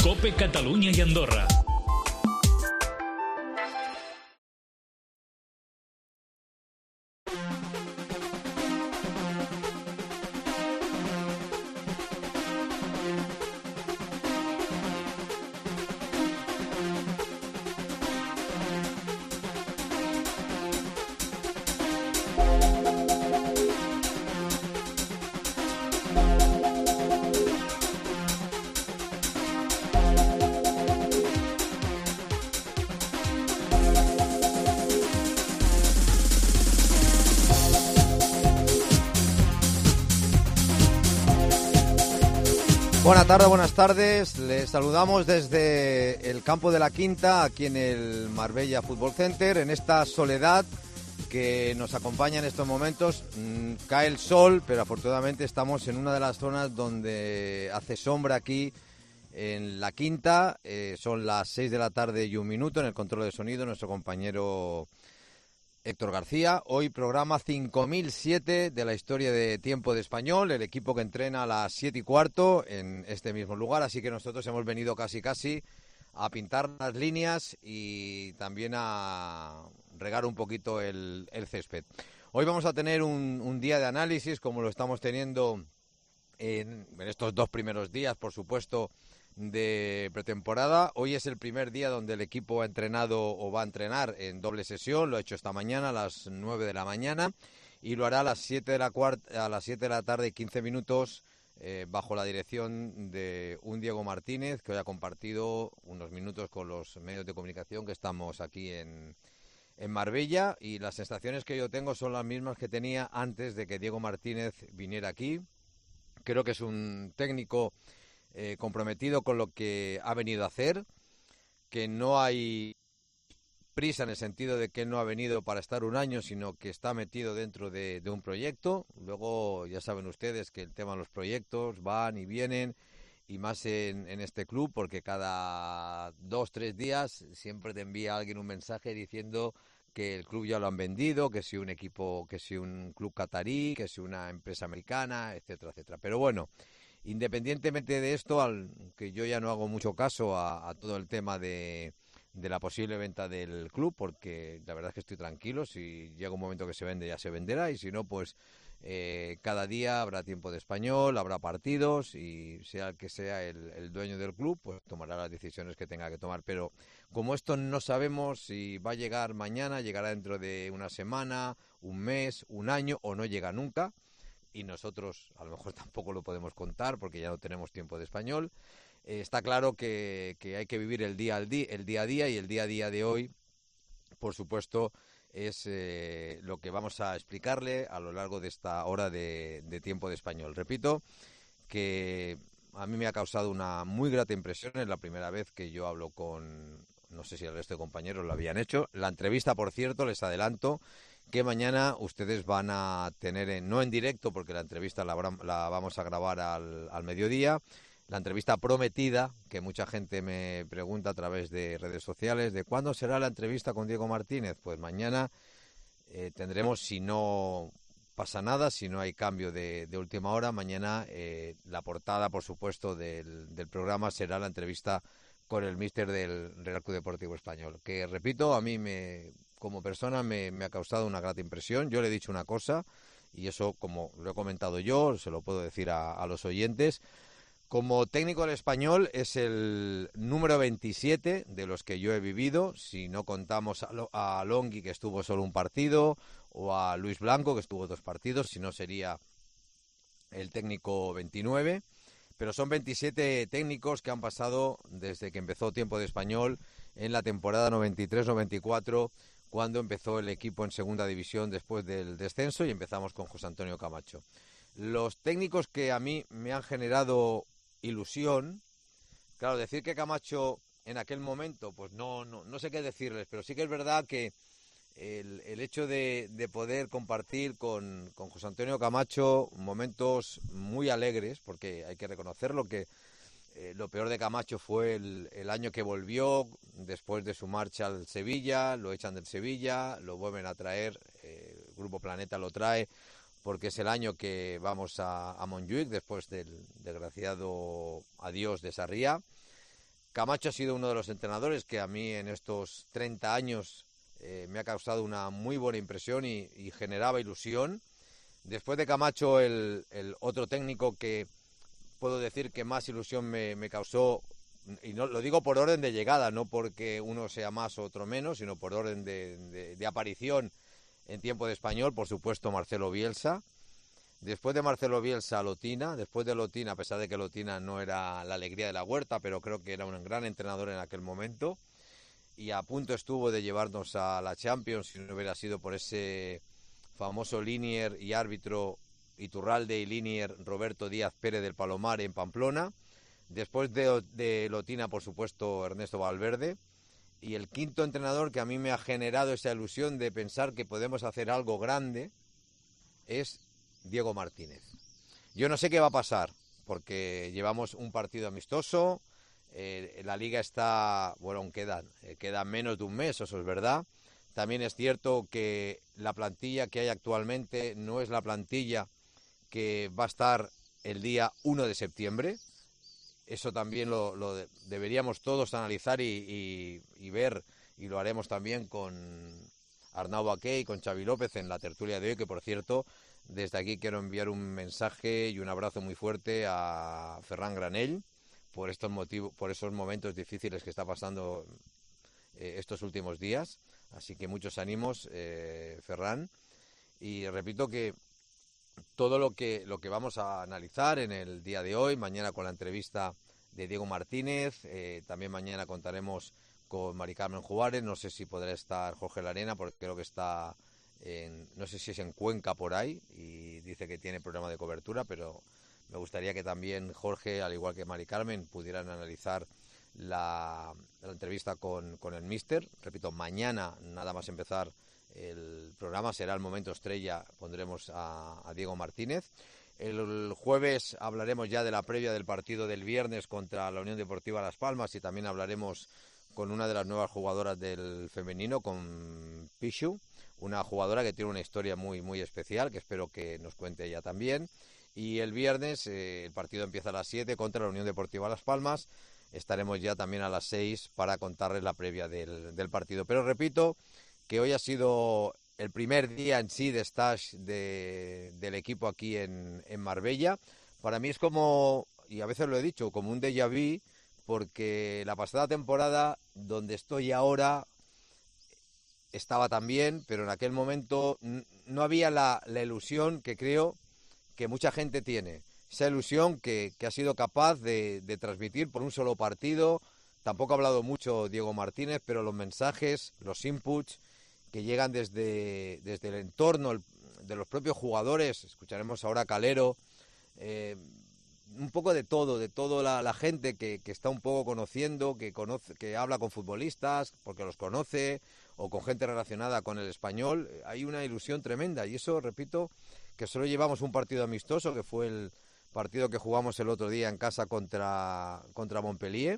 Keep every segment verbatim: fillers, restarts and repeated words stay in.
COPE Catalunya i Andorra. Buenas tardes, buenas tardes. Les saludamos desde el campo de la Quinta, aquí en el Marbella Fútbol Center, en esta soledad que nos acompaña en estos momentos. Mm, cae el sol, pero afortunadamente estamos en una de las zonas donde hace sombra aquí en la Quinta. Eh, son las seis de la tarde y un minuto. En el control de sonido, nuestro compañero Héctor García. Hoy programa cinco mil siete de la historia de Tiempo de Español, el equipo que entrena a las siete y cuarto en este mismo lugar, así que nosotros hemos venido casi casi a pintar las líneas y también a regar un poquito el, el césped. Hoy vamos a tener un, un día de análisis, como lo estamos teniendo en, en estos dos primeros días, por supuesto, de pretemporada. Hoy es el primer día donde el equipo ha entrenado o va a entrenar en doble sesión. Lo ha hecho esta mañana a las nueve de la mañana y lo hará a las siete de la cuarta, a las siete de la tarde y quince minutos eh, bajo la dirección de un Diego Martínez, que hoy ha compartido unos minutos con los medios de comunicación que estamos aquí en, en Marbella, y las sensaciones que yo tengo son las mismas que tenía antes de que Diego Martínez viniera aquí. Creo que es un técnico Eh, comprometido con lo que ha venido a hacer, que no hay prisa en el sentido de que él no ha venido para estar un año, sino que está metido dentro de, de un proyecto. Luego ya saben ustedes que el tema de los proyectos van y vienen, y más en, en este club, porque cada dos, tres días siempre te envía alguien un mensaje diciendo que el club ya lo han vendido, que si un equipo, que si un club catarí, que si una empresa americana, etcétera, etcétera. Pero bueno, independientemente de esto, al que yo ya no hago mucho caso a, a todo el tema de, de la posible venta del club, porque la verdad es que estoy tranquilo. Si llega un momento que se vende, ya se venderá, y si no, pues eh, cada día habrá Tiempo de Español, habrá partidos, y sea el que sea el, el dueño del club, pues tomará las decisiones que tenga que tomar. Pero como esto no sabemos si va a llegar mañana, llegará dentro de una semana, un mes, un año, o no llega nunca, y nosotros a lo mejor tampoco lo podemos contar porque ya no tenemos Tiempo de Español. Eh, está claro que, que hay que vivir el día al día, el día a día, y el día a día de hoy, por supuesto, es eh, lo que vamos a explicarle a lo largo de esta hora de, de Tiempo de Español. Repito que a mí me ha causado una muy grata impresión. Es la primera vez que yo hablo con, no sé si el resto de compañeros lo habían hecho. La entrevista, por cierto, les adelanto que mañana ustedes van a tener, en, no en directo, porque la entrevista la, la vamos a grabar al, al mediodía, la entrevista prometida, que mucha gente me pregunta a través de redes sociales, de cuándo será la entrevista con Diego Martínez. Pues mañana eh, tendremos, si no pasa nada, si no hay cambio de, de última hora, mañana eh, la portada, por supuesto, del, del programa será la entrevista con el míster del Real Club Deportivo Español, que, repito, a mí me... como persona me, me ha causado una grata impresión. Yo le he dicho una cosa, y eso, como lo he comentado yo, se lo puedo decir a, a los oyentes. Como técnico del Español es el número veintisiete de los que yo he vivido, si no contamos a, Lo, a Longhi, que estuvo solo un partido, o a Luis Blanco, que estuvo dos partidos, si no sería el técnico veintinueve. Pero son veintisiete técnicos que han pasado desde que empezó Tiempo de Español en la temporada noventa y tres noventa y cuatro, cuando empezó el equipo en segunda división después del descenso, y empezamos con José Antonio Camacho. Los técnicos que a mí me han generado ilusión, claro, decir que Camacho en aquel momento, pues no, no, no sé qué decirles, pero sí que es verdad que el, el hecho de, de poder compartir con, con José Antonio Camacho momentos muy alegres, porque hay que reconocerlo que Eh, lo peor de Camacho fue el, el año que volvió después de su marcha al Sevilla. Lo echan del Sevilla, lo vuelven a traer, eh, el Grupo Planeta lo trae, porque es el año que vamos a, a Montjuïc después del desgraciado adiós de Sarriá. Camacho ha sido uno de los entrenadores que a mí en estos treinta años eh, me ha causado una muy buena impresión y, y generaba ilusión. Después de Camacho, el, el otro técnico que puedo decir que más ilusión me, me causó, y no lo digo por orden de llegada, no porque uno sea más o otro menos, sino por orden de, de, de aparición en tiempo de español, por supuesto Marcelo Bielsa. Después de Marcelo Bielsa, Lotina. Después de Lotina, a pesar de que Lotina no era la alegría de la huerta, pero creo que era un gran entrenador en aquel momento. Y a punto estuvo de llevarnos a la Champions si no hubiera sido por ese famoso linier y árbitro Iturralde y linier Roberto Díaz Pérez del Palomar en Pamplona. Después de, de Lotina, por supuesto, Ernesto Valverde. Y el quinto entrenador que a mí me ha generado esa ilusión de pensar que podemos hacer algo grande es Diego Martínez. Yo no sé qué va a pasar, porque llevamos un partido amistoso, eh, la liga está, bueno, aún quedan, eh, quedan menos de un mes, eso es verdad. También es cierto que la plantilla que hay actualmente no es la plantilla que va a estar el día uno de septiembre. Eso también lo, lo de, deberíamos todos analizar y, y, y ver, y lo haremos también con Arnau Baqué y con Xavi López en la tertulia de hoy, que por cierto, desde aquí quiero enviar un mensaje y un abrazo muy fuerte a Ferran Granell por estos motivos, por esos momentos difíciles que está pasando eh, estos últimos días. Así que muchos ánimos, eh, Ferran. Y repito que todo lo que lo que vamos a analizar en el día de hoy, mañana con la entrevista de Diego Martínez, eh, también mañana contaremos con Mari Carmen Juárez, no sé si podrá estar Jorge Larena, porque creo que está, en, no sé si es en Cuenca por ahí, y dice que tiene programa de cobertura, pero me gustaría que también Jorge, al igual que Mari Carmen, pudieran analizar la, la entrevista con, con el míster. Repito, mañana, nada más empezar el programa, será el momento estrella, pondremos a, a Diego Martínez. El, el jueves hablaremos ya de la previa del partido del viernes contra la Unión Deportiva Las Palmas y también hablaremos con una de las nuevas jugadoras del femenino, con Pichu, una jugadora que tiene una historia muy muy especial, que espero que nos cuente ella también. Y el viernes eh, el partido empieza a las siete contra la Unión Deportiva Las Palmas. Estaremos ya también a las seis para contarles la previa del, del partido. Pero repito que hoy ha sido el primer día en sí de stage de, del equipo aquí en, en Marbella. Para mí es como, y a veces lo he dicho, como un déjà vu, porque la pasada temporada, donde estoy ahora, estaba también, pero en aquel momento no había la, la ilusión que creo que mucha gente tiene. Esa ilusión que, que ha sido capaz de, de transmitir por un solo partido. Tampoco ha hablado mucho Diego Martínez, pero los mensajes, los inputs que llegan desde, desde el entorno el, de los propios jugadores, escucharemos ahora a Calero, eh, un poco de todo, de toda la, la gente que, que está un poco conociendo, que conoce, que habla con futbolistas porque los conoce, o con gente relacionada con el español. Hay una ilusión tremenda, y eso, repito, que solo llevamos un partido amistoso, que fue el partido que jugamos el otro día en casa contra, contra Montpellier,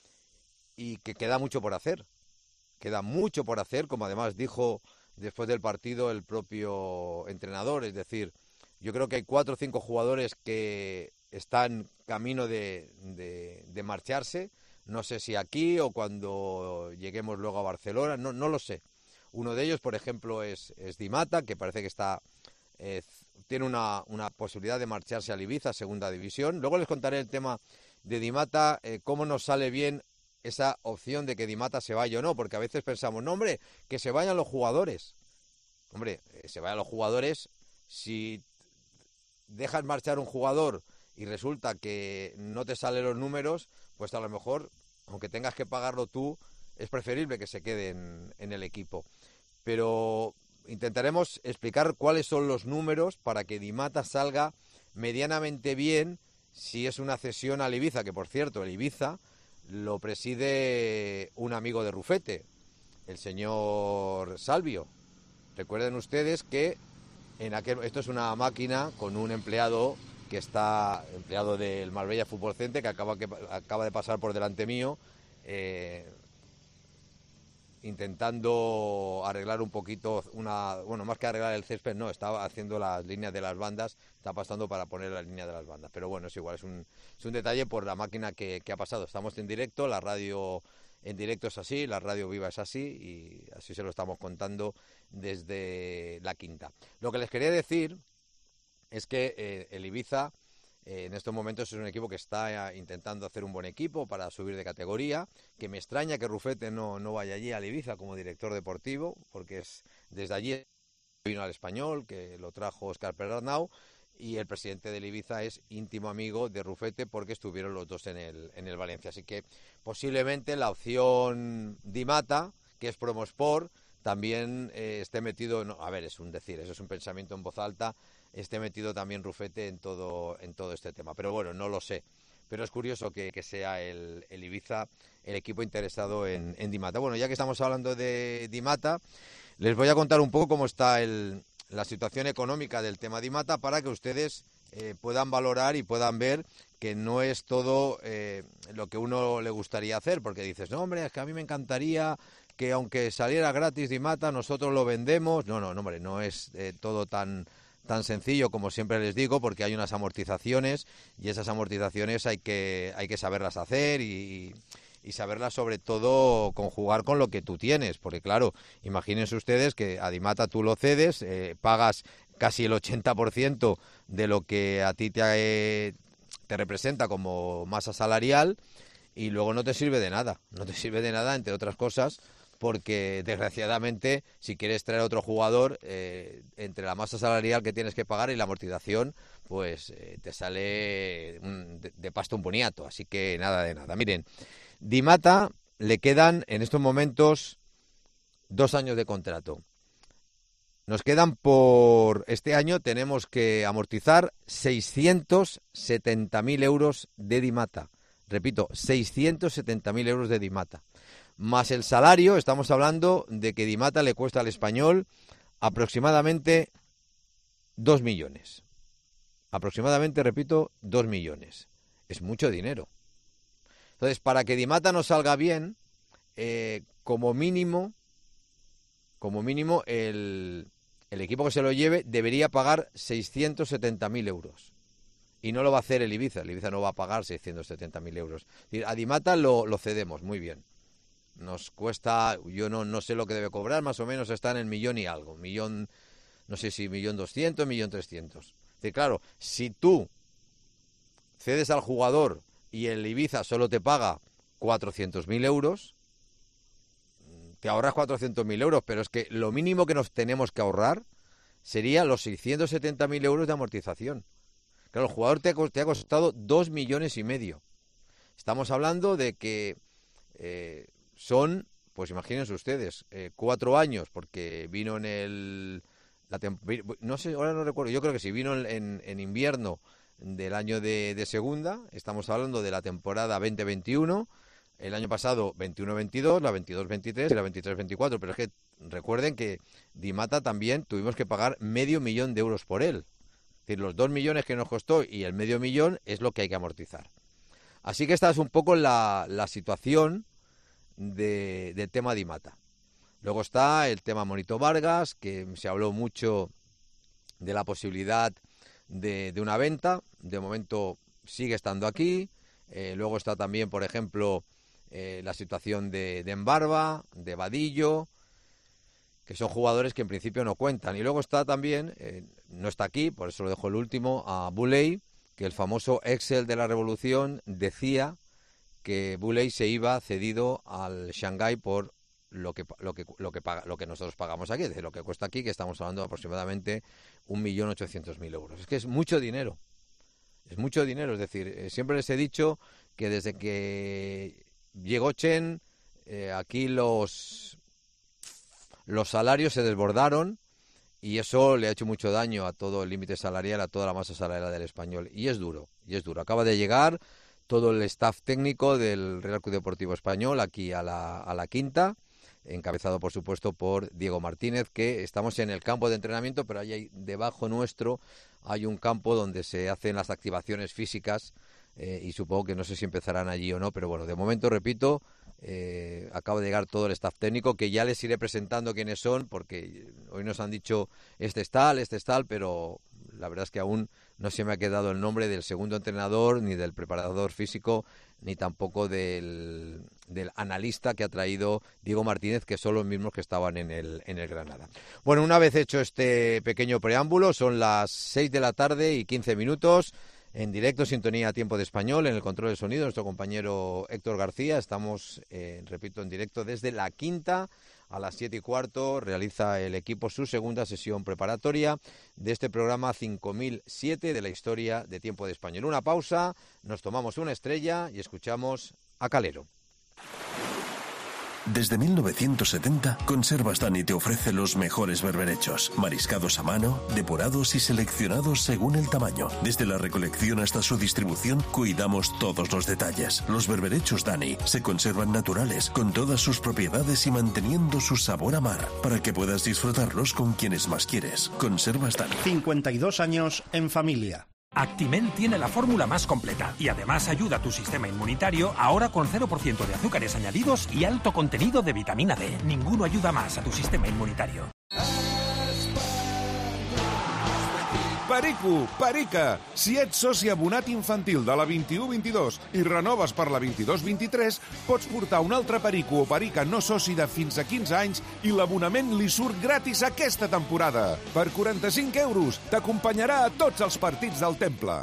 y que queda mucho por hacer. Queda mucho por hacer, como además dijo después del partido el propio entrenador. Es decir, yo creo que hay cuatro o cinco jugadores que están camino de, de, de marcharse. No sé si aquí o cuando lleguemos luego a Barcelona, no, no lo sé. Uno de ellos, por ejemplo, es, es Di Mata, que parece que está eh, tiene una, una posibilidad de marcharse al Ibiza, segunda división. Luego les contaré el tema de Di Mata, eh, cómo nos sale bien esa opción de que Di Mata se vaya o no, porque a veces pensamos, no, hombre, que se vayan los jugadores. Hombre, eh, se vayan los jugadores, si dejas marchar un jugador y resulta que no te salen los números, pues a lo mejor, aunque tengas que pagarlo tú, es preferible que se quede en, en el equipo. Pero intentaremos explicar cuáles son los números para que Di Mata salga medianamente bien si es una cesión al Ibiza, que por cierto, el Ibiza lo preside un amigo de Rufete, el señor Salvio. Recuerden ustedes que en aquel, esto es una máquina con un empleado que está, empleado del Marbella Fútbol Center, que acaba, que acaba de pasar por delante mío. Eh, intentando arreglar un poquito, una bueno, más que arreglar el césped, no, estaba haciendo las líneas de las bandas, está pasando para poner la línea de las bandas. Pero bueno, es igual, es un, es un detalle por la máquina que, que ha pasado. Estamos en directo, la radio en directo es así, la radio viva es así, y así se lo estamos contando desde la Quinta. Lo que les quería decir es que eh, el Ibiza eh, en estos momentos es un equipo que está eh, intentando hacer un buen equipo para subir de categoría, que me extraña que Rufete no, no vaya allí al Ibiza como director deportivo, porque es desde allí vino al Español, que lo trajo Óscar Pernau, y el presidente del Ibiza es íntimo amigo de Rufete porque estuvieron los dos en el, en el Valencia. Así que posiblemente la opción Di Mata, que es Promosport, también eh, esté metido, no, a ver, es un decir, eso es un pensamiento en voz alta, esté metido también Rufete en todo, en todo este tema. Pero bueno, no lo sé. Pero es curioso que, que sea el, el Ibiza el equipo interesado en, en Di Mata. Bueno, ya que estamos hablando de Di Mata, les voy a contar un poco cómo está el, la situación económica del tema Di Mata para que ustedes eh, puedan valorar y puedan ver que no es todo eh, lo que uno le gustaría hacer, porque dices, no, hombre, es que a mí me encantaría que aunque saliera gratis Di Mata, nosotros lo vendemos. No, no, no, hombre, no es eh, todo tan... tan sencillo como siempre les digo, porque hay unas amortizaciones y esas amortizaciones hay que hay que saberlas hacer y, y saberlas sobre todo conjugar con lo que tú tienes, porque claro, imagínense ustedes que a Di Mata tú lo cedes, eh, pagas casi el ochenta por ciento de lo que a ti te, eh, te representa como masa salarial y luego no te sirve de nada, no te sirve de nada, entre otras cosas, porque desgraciadamente si quieres traer otro jugador, eh, entre la masa salarial que tienes que pagar y la amortización, pues eh, te sale un, de, de pasto un boniato, así que nada de nada. Miren, Di Mata le quedan en estos momentos dos años de contrato. Nos quedan por este año, tenemos que amortizar seiscientos setenta mil euros de Di Mata. Repito, seiscientos setenta mil euros de Di Mata. Más el salario, estamos hablando de que Di Mata le cuesta al Español aproximadamente dos millones. Aproximadamente, repito, dos millones. Es mucho dinero. Entonces, para que Di Mata nos salga bien, eh, como mínimo, como mínimo, el, el equipo que se lo lleve debería pagar seiscientos setenta mil euros. Y no lo va a hacer el Ibiza. El Ibiza no va a pagar seiscientos setenta mil euros. A Di Mata lo, lo cedemos, muy bien. Nos cuesta, yo no, no sé lo que debe cobrar, más o menos está en el millón y algo, millón, no sé si millón doscientos, millón trescientos. Sí, claro, si tú cedes al jugador y el Ibiza solo te paga cuatrocientos mil euros, te ahorras cuatrocientos mil euros, pero es que lo mínimo que nos tenemos que ahorrar sería los seiscientos setenta mil euros de amortización. Claro, el jugador te ha, te ha costado dos millones y medio. Estamos hablando de que... Eh, Son, pues imagínense ustedes, eh, cuatro años, porque vino en el... La no sé, ahora no recuerdo, yo creo que sí, vino en, en invierno del año de, de segunda, estamos hablando de la temporada veinte veintiuno, el año pasado veintiuno veintidós, la veintidós veintitrés y la veintitrés veinticuatro, pero es que recuerden que Di Mata también tuvimos que pagar medio millón de euros por él. Es decir, los dos millones que nos costó y el medio millón es lo que hay que amortizar. Así que esta es un poco la, la situación de, del tema Di Mata. Luego está el tema Monito Vargas, que se habló mucho de la posibilidad de, de una venta. De momento sigue estando aquí. Eh, luego está también, por ejemplo, eh, la situación de, de Embarba, de Vadillo, que son jugadores que en principio no cuentan. Y luego está también, eh, no está aquí, por eso lo dejo el último, a Boulay, que el famoso Excel de la Revolución decía que Boulay se iba cedido al Shanghái por lo que lo que lo que paga, lo que nosotros pagamos aquí, es decir, lo que cuesta aquí, que estamos hablando de aproximadamente un millón ochocientos mil euros. Es que es mucho dinero, es mucho dinero. Es decir, eh, siempre les he dicho que desde que llegó Chen, eh, aquí los los salarios se desbordaron y eso le ha hecho mucho daño a todo el límite salarial, a toda la masa salarial del Español. Y es duro, y es duro. Acaba de llegar todo el staff técnico del Real Club Deportivo Español aquí a la, a la Quinta, encabezado por supuesto por Diego Martínez, que estamos en el campo de entrenamiento, pero ahí hay, debajo nuestro hay un campo donde se hacen las activaciones físicas eh, y supongo que no sé si empezarán allí o no, pero bueno, de momento, repito, eh, acaba de llegar todo el staff técnico, que ya les iré presentando quiénes son, porque hoy nos han dicho este es tal, este es tal, pero la verdad es que aún no se me ha quedado el nombre del segundo entrenador, ni del preparador físico, ni tampoco del, del analista que ha traído Diego Martínez, que son los mismos que estaban en el, en el Granada. Bueno, una vez hecho este pequeño preámbulo, son las seis de la tarde y quince minutos, en directo, sintonía a tiempo de español, en el control de sonido, nuestro compañero Héctor García. Estamos, eh, repito, en directo desde La Quinta. A las siete y cuarto realiza el equipo su segunda sesión preparatoria de este programa cinco mil siete de la historia de Tiempo de Español. Una pausa, nos tomamos una estrella y escuchamos a Calero. Desde mil novecientos setenta, Conservas Dani te ofrece los mejores berberechos, mariscados a mano, depurados y seleccionados según el tamaño. Desde la recolección hasta su distribución, cuidamos todos los detalles. Los berberechos Dani se conservan naturales, con todas sus propiedades y manteniendo su sabor a mar, para que puedas disfrutarlos con quienes más quieres. Conservas Dani. cincuenta y dos años en familia. Actimel tiene la fórmula más completa y además ayuda a tu sistema inmunitario, ahora con cero por ciento de azúcares añadidos y alto contenido de vitamina D. Ninguno ayuda más a tu sistema inmunitario. Perico, Perica, si ets soci abonat infantil de la vint-i-u vint-i-dos i renoves per la vint-i-dos vint-i-tres, pots portar un altre Perico o Perica no soci de fins a quinze anys i l'abonament li surt gratis aquesta temporada. Per quaranta-cinc euros t'acompanyarà a tots els partits del Temple.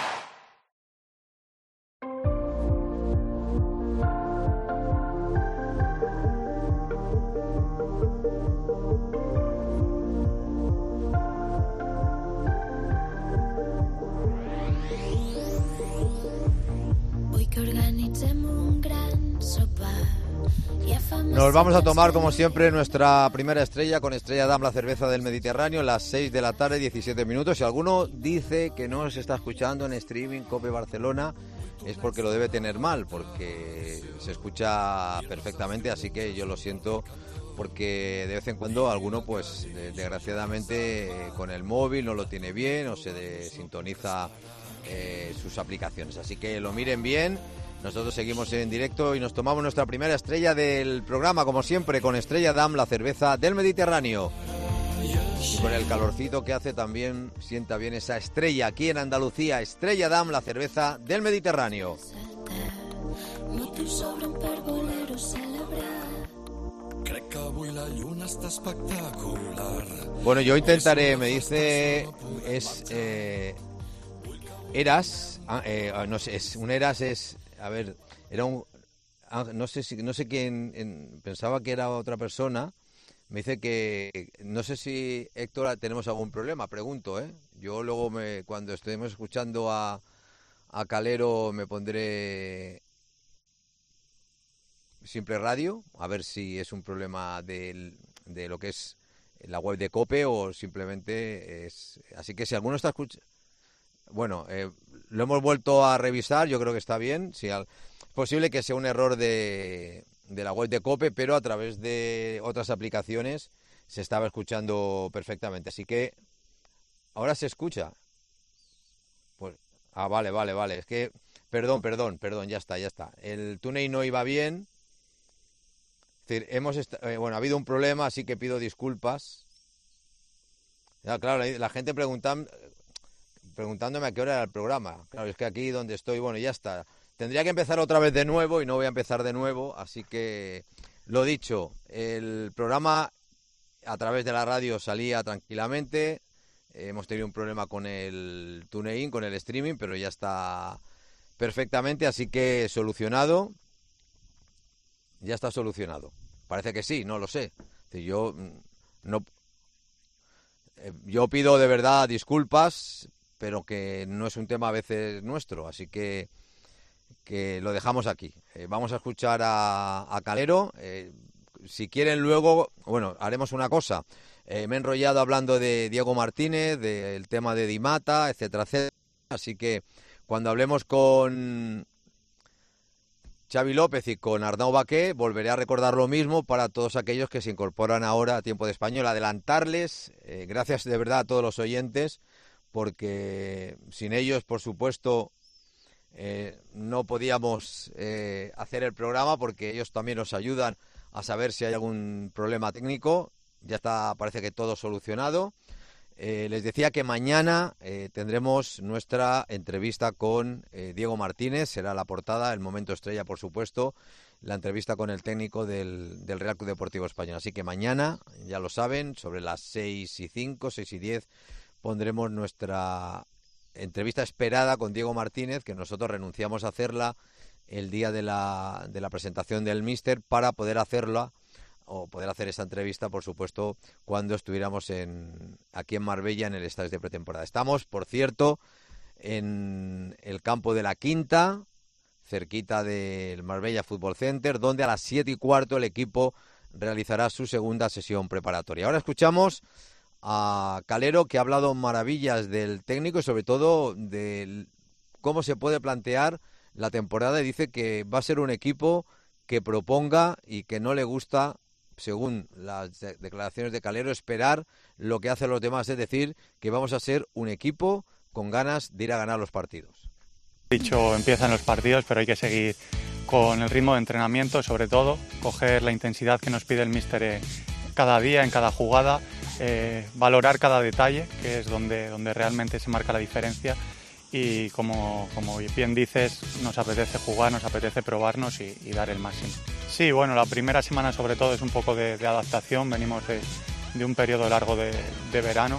Nos vamos a tomar, como siempre, nuestra primera estrella con Estrella Damm, la cerveza del Mediterráneo, las seis de la tarde, diecisiete minutos. Si alguno dice que no se está escuchando en streaming COPE Barcelona, es porque lo debe tener mal, porque se escucha perfectamente, así que yo lo siento, porque de vez en cuando alguno, pues, desgraciadamente, con el móvil no lo tiene bien o se de, sintoniza eh, sus aplicaciones. Así que lo miren bien. Nosotros seguimos en directo y nos tomamos nuestra primera estrella del programa, como siempre, con Estrella Damm, la cerveza del Mediterráneo. Y con el calorcito que hace también sienta bien esa estrella aquí en Andalucía. Estrella Damm, la cerveza del Mediterráneo. Bueno, yo intentaré, me dice, es eh, Eras, eh, no sé, es, un Eras es... A ver, era un... No sé si no sé quién... En, pensaba que era otra persona. Me dice que... No sé si, Héctor, tenemos algún problema. Pregunto, ¿eh? Yo luego, me, cuando estemos escuchando a, a Calero, me pondré Simple Radio, a ver si es un problema de, de lo que es la web de COPE o simplemente es... Así que si alguno está escuchando... Bueno, eh, lo hemos vuelto a revisar, yo creo que está bien. Sí, al, es posible que sea un error de, de la web de COPE, pero a través de otras aplicaciones se estaba escuchando perfectamente. Así que ahora se escucha. Pues, ah, vale, vale, vale. Es que, perdón, perdón, perdón, ya está, ya está. El TuneIn no iba bien. Es decir, hemos est- eh, bueno, ha habido un problema, así que pido disculpas. Ya, claro, la, la gente preguntan... preguntándome a qué hora era el programa. Claro, es que aquí donde estoy, bueno, ya está. Tendría que empezar otra vez de nuevo y no voy a empezar de nuevo, así que lo dicho, el programa a través de la radio salía tranquilamente. Eh, hemos tenido un problema con el TuneIn, con el streaming, pero ya está perfectamente, así que solucionado. Ya está solucionado. Parece que sí, no lo sé. Yo no eh, yo pido de verdad disculpas, pero que no es un tema a veces nuestro, así que, que lo dejamos aquí. Eh, vamos a escuchar a, a Calero. Eh, si quieren luego, bueno, haremos una cosa. Eh, me he enrollado hablando de Diego Martínez, del tema de Di Mata, etcétera, etcétera. Así que cuando hablemos con Xavi López y con Arnau Baqué, volveré a recordar lo mismo para todos aquellos que se incorporan ahora a Tiempo de Español. Adelantarles, eh, gracias de verdad a todos los oyentes, porque sin ellos, por supuesto, eh, no podíamos eh, hacer el programa porque ellos también nos ayudan a saber si hay algún problema técnico. Ya está, parece que todo solucionado. Eh, les decía que mañana eh, tendremos nuestra entrevista con eh, Diego Martínez, será la portada, el momento estrella, por supuesto, la entrevista con el técnico del, del Real Club Deportivo Español. Así que mañana, ya lo saben, sobre las seis y cinco, seis y diez, pondremos nuestra entrevista esperada con Diego Martínez, que nosotros renunciamos a hacerla el día de la, de la presentación del míster para poder hacerla o poder hacer esa entrevista, por supuesto, cuando estuviéramos en, aquí en Marbella, en el estadio de pretemporada. Estamos, por cierto, en el campo de la Quinta, cerquita del Marbella Fútbol Center, donde a las siete y cuarto el equipo realizará su segunda sesión preparatoria. Ahora escuchamos a Calero, que ha hablado maravillas del técnico y sobre todo de cómo se puede plantear la temporada, y dice que va a ser un equipo que proponga y que no le gusta, según las de- declaraciones de Calero, esperar lo que hacen los demás, es decir, que vamos a ser un equipo con ganas de ir a ganar los partidos. Dicho, empiezan los partidos, pero hay que seguir con el ritmo de entrenamiento, sobre todo, coger la intensidad que nos pide el míster eh, cada día, en cada jugada, eh, valorar cada detalle, que es donde, donde realmente se marca la diferencia. Y como, como bien dices, nos apetece jugar, nos apetece probarnos y, y dar el máximo. Sí, bueno, la primera semana sobre todo es un poco de, de adaptación, venimos de, de un periodo largo de, de verano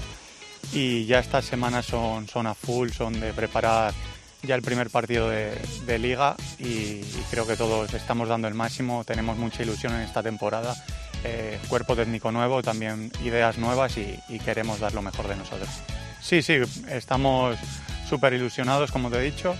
y ya estas semanas son, son a full, son de preparar ya el primer partido de, de Liga y, y creo que todos estamos dando el máximo, tenemos mucha ilusión en esta temporada, eh, cuerpo técnico nuevo, también ideas nuevas y, y queremos dar lo mejor de nosotros. Sí, sí, estamos súper ilusionados, como te he dicho.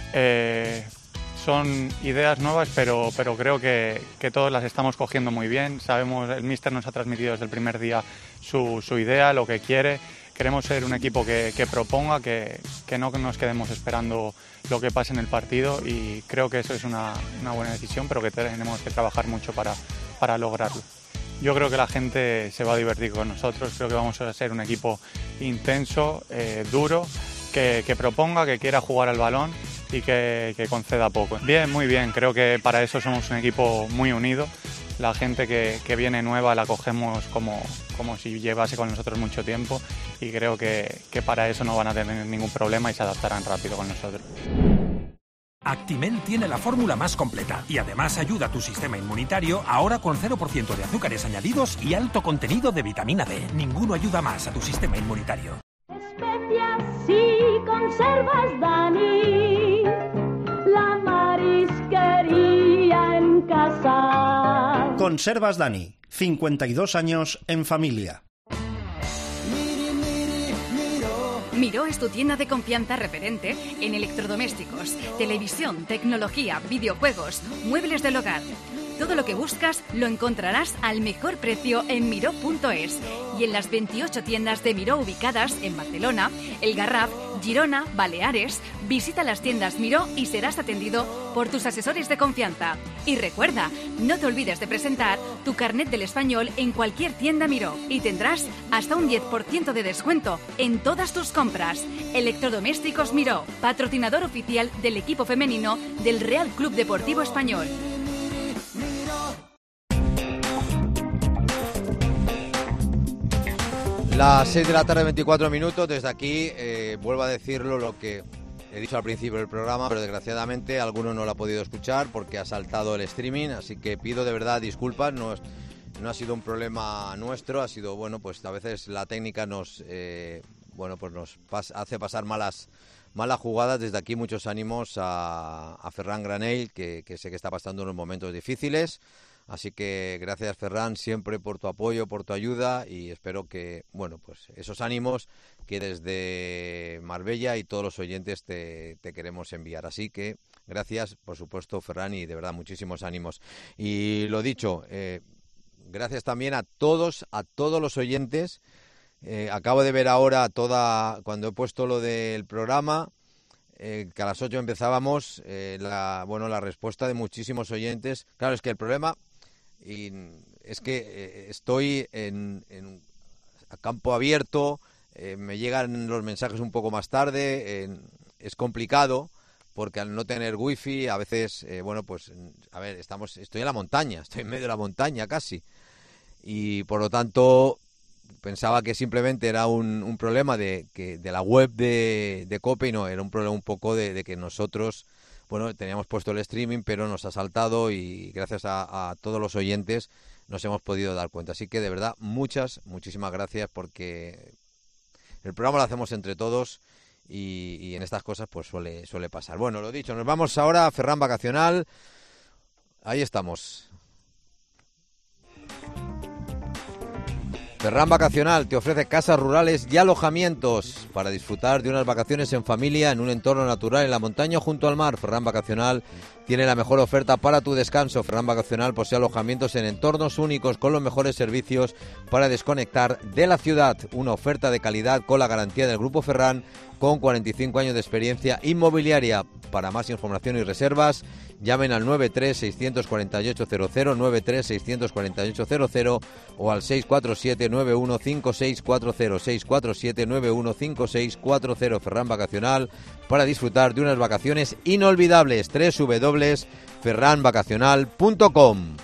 Eh, son ideas nuevas, pero, pero creo que, que todos las estamos cogiendo muy bien. Sabemos, el míster nos ha transmitido desde el primer día su, su idea, lo que quiere. Queremos ser un equipo que, que proponga, que, que no nos quedemos esperando lo que pase en el partido y creo que eso es una, una buena decisión, pero que tenemos que trabajar mucho para, para lograrlo. Yo creo que la gente se va a divertir con nosotros, creo que vamos a ser un equipo intenso, eh, duro, que, que proponga, que quiera jugar al balón y que, que conceda poco. Bien, muy bien, creo que para eso somos un equipo muy unido. La gente que, que viene nueva la cogemos como, como si llevase con nosotros mucho tiempo y creo que, que para eso no van a tener ningún problema y se adaptarán rápido con nosotros. Actimel tiene la fórmula más completa y además ayuda a tu sistema inmunitario, ahora con cero por ciento de azúcares añadidos y alto contenido de vitamina D. Ninguno ayuda más a tu sistema inmunitario. Especias y conservas Dani, la marisquería en casa. Conservas Dani, cincuenta y dos años en familia. Miró es tu tienda de confianza referente en electrodomésticos, televisión, tecnología, videojuegos, muebles del hogar. Todo lo que buscas lo encontrarás al mejor precio en miró punto es y en las veintiocho tiendas de Miró ubicadas en Barcelona, El Garraf, Girona, Baleares. Visita las tiendas Miró y serás atendido por tus asesores de confianza. Y recuerda, no te olvides de presentar tu carnet del español en cualquier tienda Miró y tendrás hasta un diez por ciento de descuento en todas tus compras. Electrodomésticos Miró, patrocinador oficial del equipo femenino del Real Club Deportivo Español. Las seis de la tarde, veinticuatro minutos. Desde aquí eh, vuelvo a decirlo lo que he dicho al principio del programa, pero desgraciadamente alguno no lo ha podido escuchar porque ha saltado el streaming, así que pido de verdad disculpas. No, es, no ha sido un problema nuestro, ha sido, bueno, pues a veces la técnica nos, eh, bueno, pues nos pas, hace pasar malas, malas jugadas. Desde aquí muchos ánimos a, a Ferran Granell, que, que sé que está pasando unos momentos difíciles. Así que gracias, Ferran, siempre por tu apoyo, por tu ayuda y espero que, bueno, pues esos ánimos que desde Marbella y todos los oyentes te, te queremos enviar. Así que gracias, por supuesto, Ferran, y de verdad muchísimos ánimos. Y lo dicho, eh, gracias también a todos, a todos los oyentes. Eh, acabo de ver ahora toda, cuando he puesto lo del programa, eh, que a las ocho empezábamos, eh, la, bueno, la respuesta de muchísimos oyentes. Claro, es que el problema... Y es que eh, estoy en, en a campo abierto, eh, me llegan los mensajes un poco más tarde, eh, es complicado porque al no tener wifi, a veces, eh, bueno, pues, a ver, estamos, estoy en la montaña, estoy en medio de la montaña casi, y por lo tanto pensaba que simplemente era un, un problema de que de la web de, de COPE, y no, era un problema un poco de, de que nosotros, bueno, teníamos puesto el streaming, pero nos ha saltado y gracias a, a todos los oyentes nos hemos podido dar cuenta. Así que de verdad, muchas, muchísimas gracias, porque el programa lo hacemos entre todos y, y en estas cosas pues suele, suele pasar. Bueno, lo dicho, nos vamos ahora a Ferran Vacacional. Ahí estamos. Ferran Vacacional te ofrece casas rurales y alojamientos para disfrutar de unas vacaciones en familia en un entorno natural en la montaña o junto al mar. Ferran Vacacional tiene la mejor oferta para tu descanso. Ferran Vacacional posee alojamientos en entornos únicos con los mejores servicios para desconectar de la ciudad. Una oferta de calidad con la garantía del Grupo Ferran, con cuarenta y cinco años de experiencia inmobiliaria. Para más información y reservas, llamen al nueve tres seis cuatro ocho cero cero, nueve tres seis cuatro ocho cero cero o al seis cuatro siete nueve uno cinco seis cuatro cero, seis cuatro siete nueve uno cinco seis cuatro cero. Ferran Vacacional, para disfrutar de unas vacaciones inolvidables. doble u doble u doble u punto ferran vacacional punto com.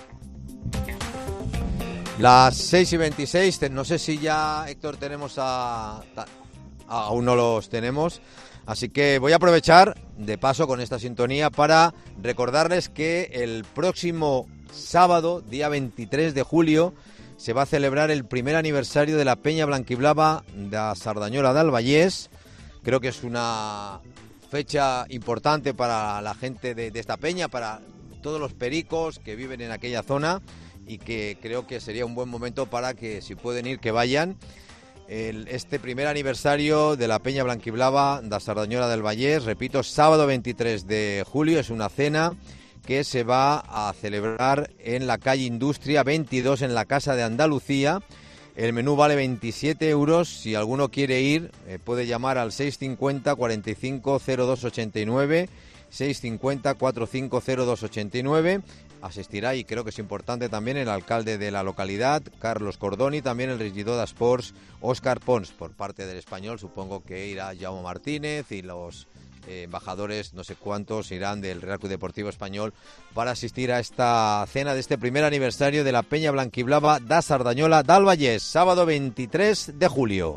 Las seis y veintiséis, no sé si ya, Héctor, tenemos a... aún no los tenemos, así que voy a aprovechar de paso con esta sintonía para recordarles que el próximo sábado, día veintitrés de julio, se va a celebrar el primer aniversario de la Peña Blanquiblava de Sardañola del Vallès. Creo que es una fecha importante para la gente de, de esta peña, para todos los pericos que viven en aquella zona, y que creo que sería un buen momento para que, si pueden ir, que vayan. El, este primer aniversario de la Peña Blanquiblava de Sardañola del Vallès, repito, sábado veintitrés de julio, es una cena que se va a celebrar en la calle Industria veintidós, en la Casa de Andalucía. El menú vale veintisiete euros. Si alguno quiere ir, eh, puede llamar al seis cincuenta cuarenta y cinco cero dos ochenta y nueve, seis cincuenta cuarenta y cinco cero dos ochenta y nueve. Asistirá, y creo que es importante también, el alcalde de la localidad, Carlos Cordoni, también el regidor de Esports, Óscar Pons. Por parte del Español supongo que irá Jaume Martínez, y los eh, embajadores, no sé cuántos, irán del Real Club Deportivo Español para asistir a esta cena de este primer aniversario de la Peña Blanquiblava de Sardañola del Vallès, sábado veintitrés de julio.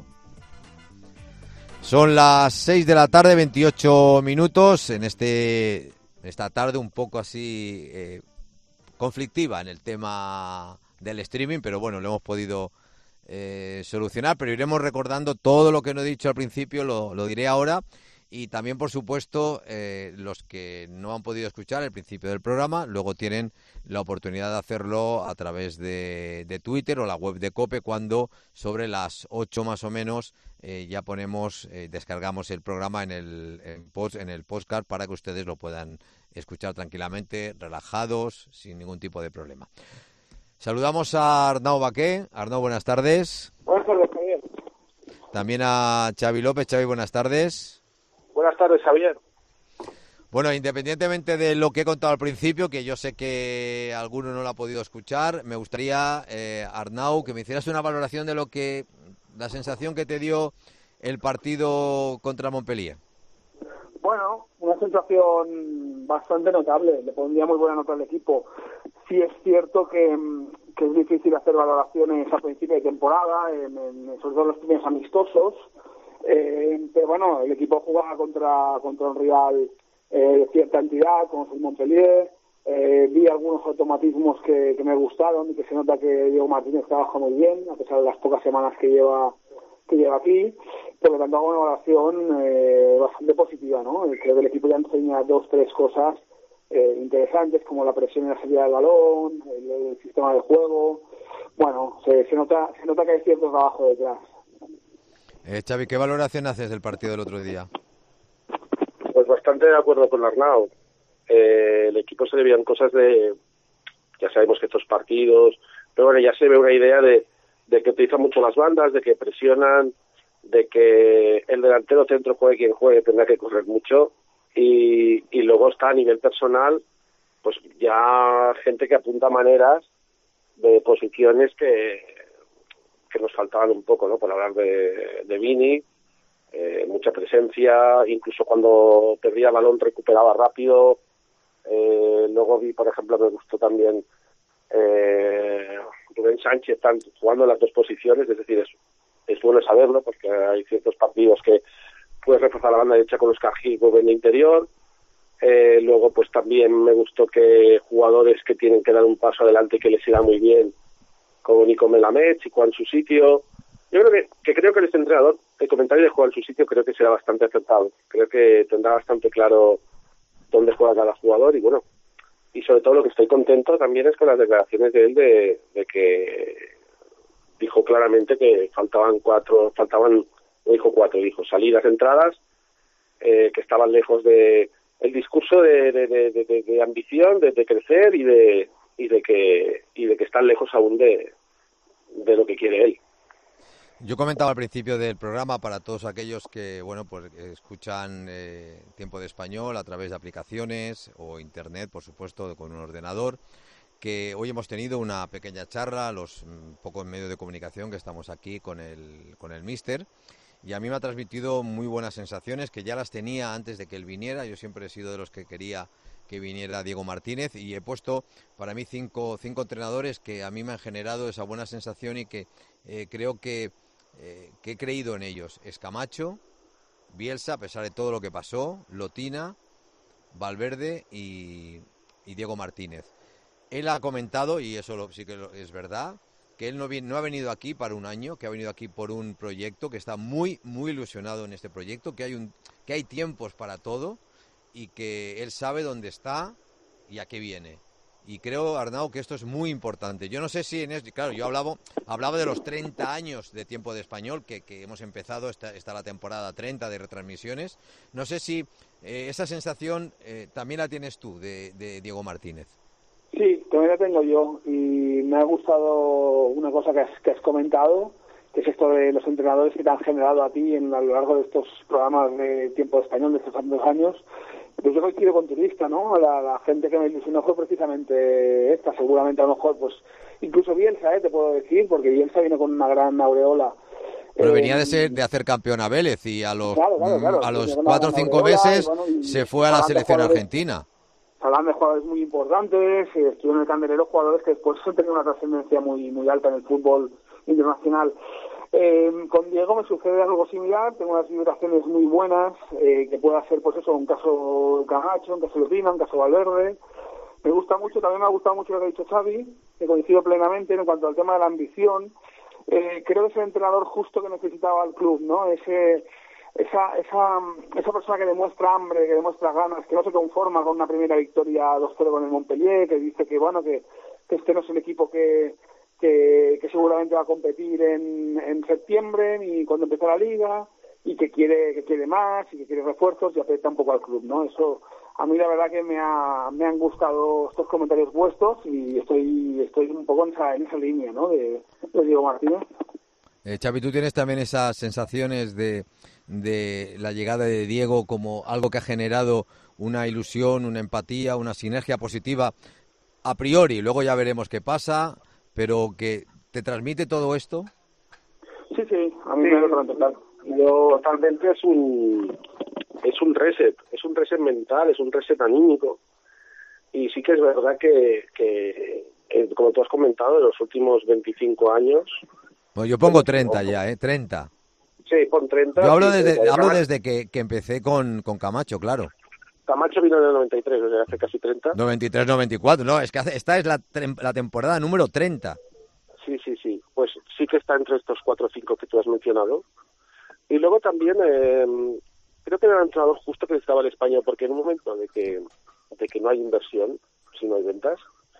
Son las seis de la tarde, veintiocho minutos, en este esta tarde un poco así... Eh, conflictiva en el tema del streaming, pero bueno, lo hemos podido eh, solucionar, pero iremos recordando todo lo que no he dicho al principio, lo, lo diré ahora, y también, por supuesto, eh, los que no han podido escuchar el principio del programa, luego tienen la oportunidad de hacerlo a través de, de Twitter o la web de COPE, cuando sobre las ocho más o menos eh, ya ponemos, eh, descargamos el programa en el, en, post, en el podcast, para que ustedes lo puedan escuchar tranquilamente, relajados, sin ningún tipo de problema. Saludamos a Arnau Baqué. Arnau, buenas tardes. Buenas tardes, Javier. También a Xavi López. Xavi, buenas tardes. Buenas tardes, Javier. Bueno, independientemente de lo que he contado al principio, que yo sé que alguno no lo ha podido escuchar, me gustaría, eh, Arnau, que me hicieras una valoración de lo que, la sensación que te dio el partido contra Montpellier. Bueno, una sensación bastante notable. Le pondría muy buena nota al equipo. Sí es cierto que, que es difícil hacer valoraciones a principio de temporada, en, en, sobre todo en los primeros amistosos. Eh, pero bueno, el equipo jugaba contra, contra un rival eh, de cierta entidad, como es el Montpellier. Eh, vi algunos automatismos que, que me gustaron, y que se nota que Diego Martínez trabaja muy bien, a pesar de las pocas semanas que lleva que lleva aquí. Por lo tanto, hago una evaluación eh, bastante positiva, ¿no? Creo que el equipo ya enseña dos, tres cosas eh, interesantes, como la presión en la salida del balón, el, el sistema de juego. Bueno, se, se nota se nota que hay cierto trabajo detrás. Eh, Xavi, ¿qué valoración haces del partido del otro día? Pues bastante de acuerdo con Arnau. Eh, el equipo se le veían cosas de... Ya sabemos que estos partidos... Pero bueno, ya se ve una idea de, de que utilizan mucho las bandas, de que presionan, de que el delantero centro, juegue quien juegue, tendrá que correr mucho. Y, y luego está a nivel personal, pues ya gente que apunta maneras de posiciones que, que nos faltaban un poco, ¿no? Por hablar de, de Vini, eh, mucha presencia, incluso cuando perdía el balón recuperaba rápido. Eh, luego vi, por ejemplo, me gustó también eh, Rubén Sánchez tanto, jugando en las dos posiciones, es decir, es, es bueno saberlo porque hay ciertos partidos que puedes reforzar la banda derecha con Oscar Gil en el interior. Eh, luego pues también me gustó que jugadores que tienen que dar un paso adelante que les irá muy bien, como Nico Melamed, Chico en su sitio. Yo creo que, que creo que este entrenador, el comentario de jugar en su sitio creo que será bastante acertado. Creo que tendrá bastante claro dónde juega cada jugador y bueno, y sobre todo lo que estoy contento también es con las declaraciones de él de, de que dijo claramente que faltaban cuatro, faltaban, no dijo cuatro, dijo salidas, entradas, eh, que estaban lejos de el discurso de, de, de, de, de ambición, de, de crecer y de y de que y de que están lejos aún de, de lo que quiere él. Yo comentaba al principio del programa para todos aquellos que bueno pues escuchan eh, Tiempo de Español a través de aplicaciones o internet, por supuesto, con un ordenador, que hoy hemos tenido una pequeña charla, los mm, pocos medios de comunicación que estamos aquí con el con el míster, y a mí me ha transmitido muy buenas sensaciones que ya las tenía antes de que él viniera. Yo siempre he sido de los que quería que viniera Diego Martínez y he puesto para mí cinco cinco entrenadores que a mí me han generado esa buena sensación y que eh, creo que Eh, que he creído en ellos. Es Camacho, Bielsa, a pesar de todo lo que pasó, Lotina, Valverde y, y Diego Martínez. Él ha comentado, y eso lo, sí que lo, es verdad, que él no, viene, no ha venido aquí para un año, que ha venido aquí por un proyecto, que está muy, muy ilusionado en este proyecto, que hay, un, que hay tiempos para todo y que él sabe dónde está y a qué viene. Y creo, Arnau, que esto es muy importante. Yo no sé si en esto, claro, yo hablaba, hablaba de los treinta años de Tiempo de Español, que, que hemos empezado, está, está la temporada treinta de retransmisiones. No sé si eh, esa sensación eh, también la tienes tú, de, de Diego Martínez. Sí, también la tengo yo, y me ha gustado una cosa que has, que has comentado, que es esto de los entrenadores que te han generado a ti en, a lo largo de estos programas de Tiempo de Español, de estos tantos años. Pues yo coincido con tu lista, ¿no? La, la gente que me ilusionó fue precisamente esta, seguramente a lo mejor, pues, incluso Bielsa, ¿eh? Te puedo decir, porque Bielsa vino con una gran aureola. Pero eh, venía de ser de hacer campeón a Vélez y a los claro, claro, claro, a los sí, cuatro o cinco meses y, bueno, y se fue a la selección argentina. Hablan de jugadores muy importantes, eh, estuvieron en el candelero jugadores que después han tenido una trascendencia muy muy alta en el fútbol internacional. Eh, con Diego me sucede algo similar, tengo unas vibraciones muy buenas, eh, que pueda ser, pues eso, un caso Camacho, un caso Lotina, un caso Valverde. Me gusta mucho, también me ha gustado mucho lo que ha dicho Xavi, que coincido plenamente en cuanto al tema de la ambición. Eh, creo que es el entrenador justo que necesitaba el club, ¿no? Ese, esa, esa, esa persona que demuestra hambre, que demuestra ganas, que no se conforma con una primera victoria dos cero con el Montpellier, que dice que, bueno, que, que este no es el equipo que... Que, que seguramente va a competir en, en septiembre y cuando empiece la liga, y que quiere que quiere más y que quiere refuerzos y aprieta un poco al club, ¿no? Eso a mí la verdad que me ha, me han gustado estos comentarios vuestros y estoy estoy un poco en esa, en esa línea, ¿no? De, de Diego Martínez. Eh, Xavi, ¿tú tienes también esas sensaciones de, de la llegada de Diego como algo que ha generado una ilusión, una empatía, una sinergia positiva a priori? Luego ya veremos qué pasa, pero que te transmite todo esto. Sí, sí, a mí sí, me lo total. Yo totalmente es un es un reset, es un reset mental, es un reset anímico, y sí que es verdad que, que, que como tú has comentado, en los últimos veinticinco años... Bueno, yo pongo treinta ya, ¿eh? treinta. Sí, pon treinta. Yo hablo sí, desde, treinta. hablo desde que, que empecé con, con Camacho, claro. Camacho vino en el noventa y tres, o sea, hace casi treinta. noventa y tres, noventa y cuatro, no, es que hace, esta es la, la temporada número treinta. Sí, sí, sí, pues sí que está entre estos cuatro o cinco que tú has mencionado. Y luego también eh, creo que era el entrenador justo que necesitaba el español, porque en un momento de que, de que no hay inversión, si no hay ventas,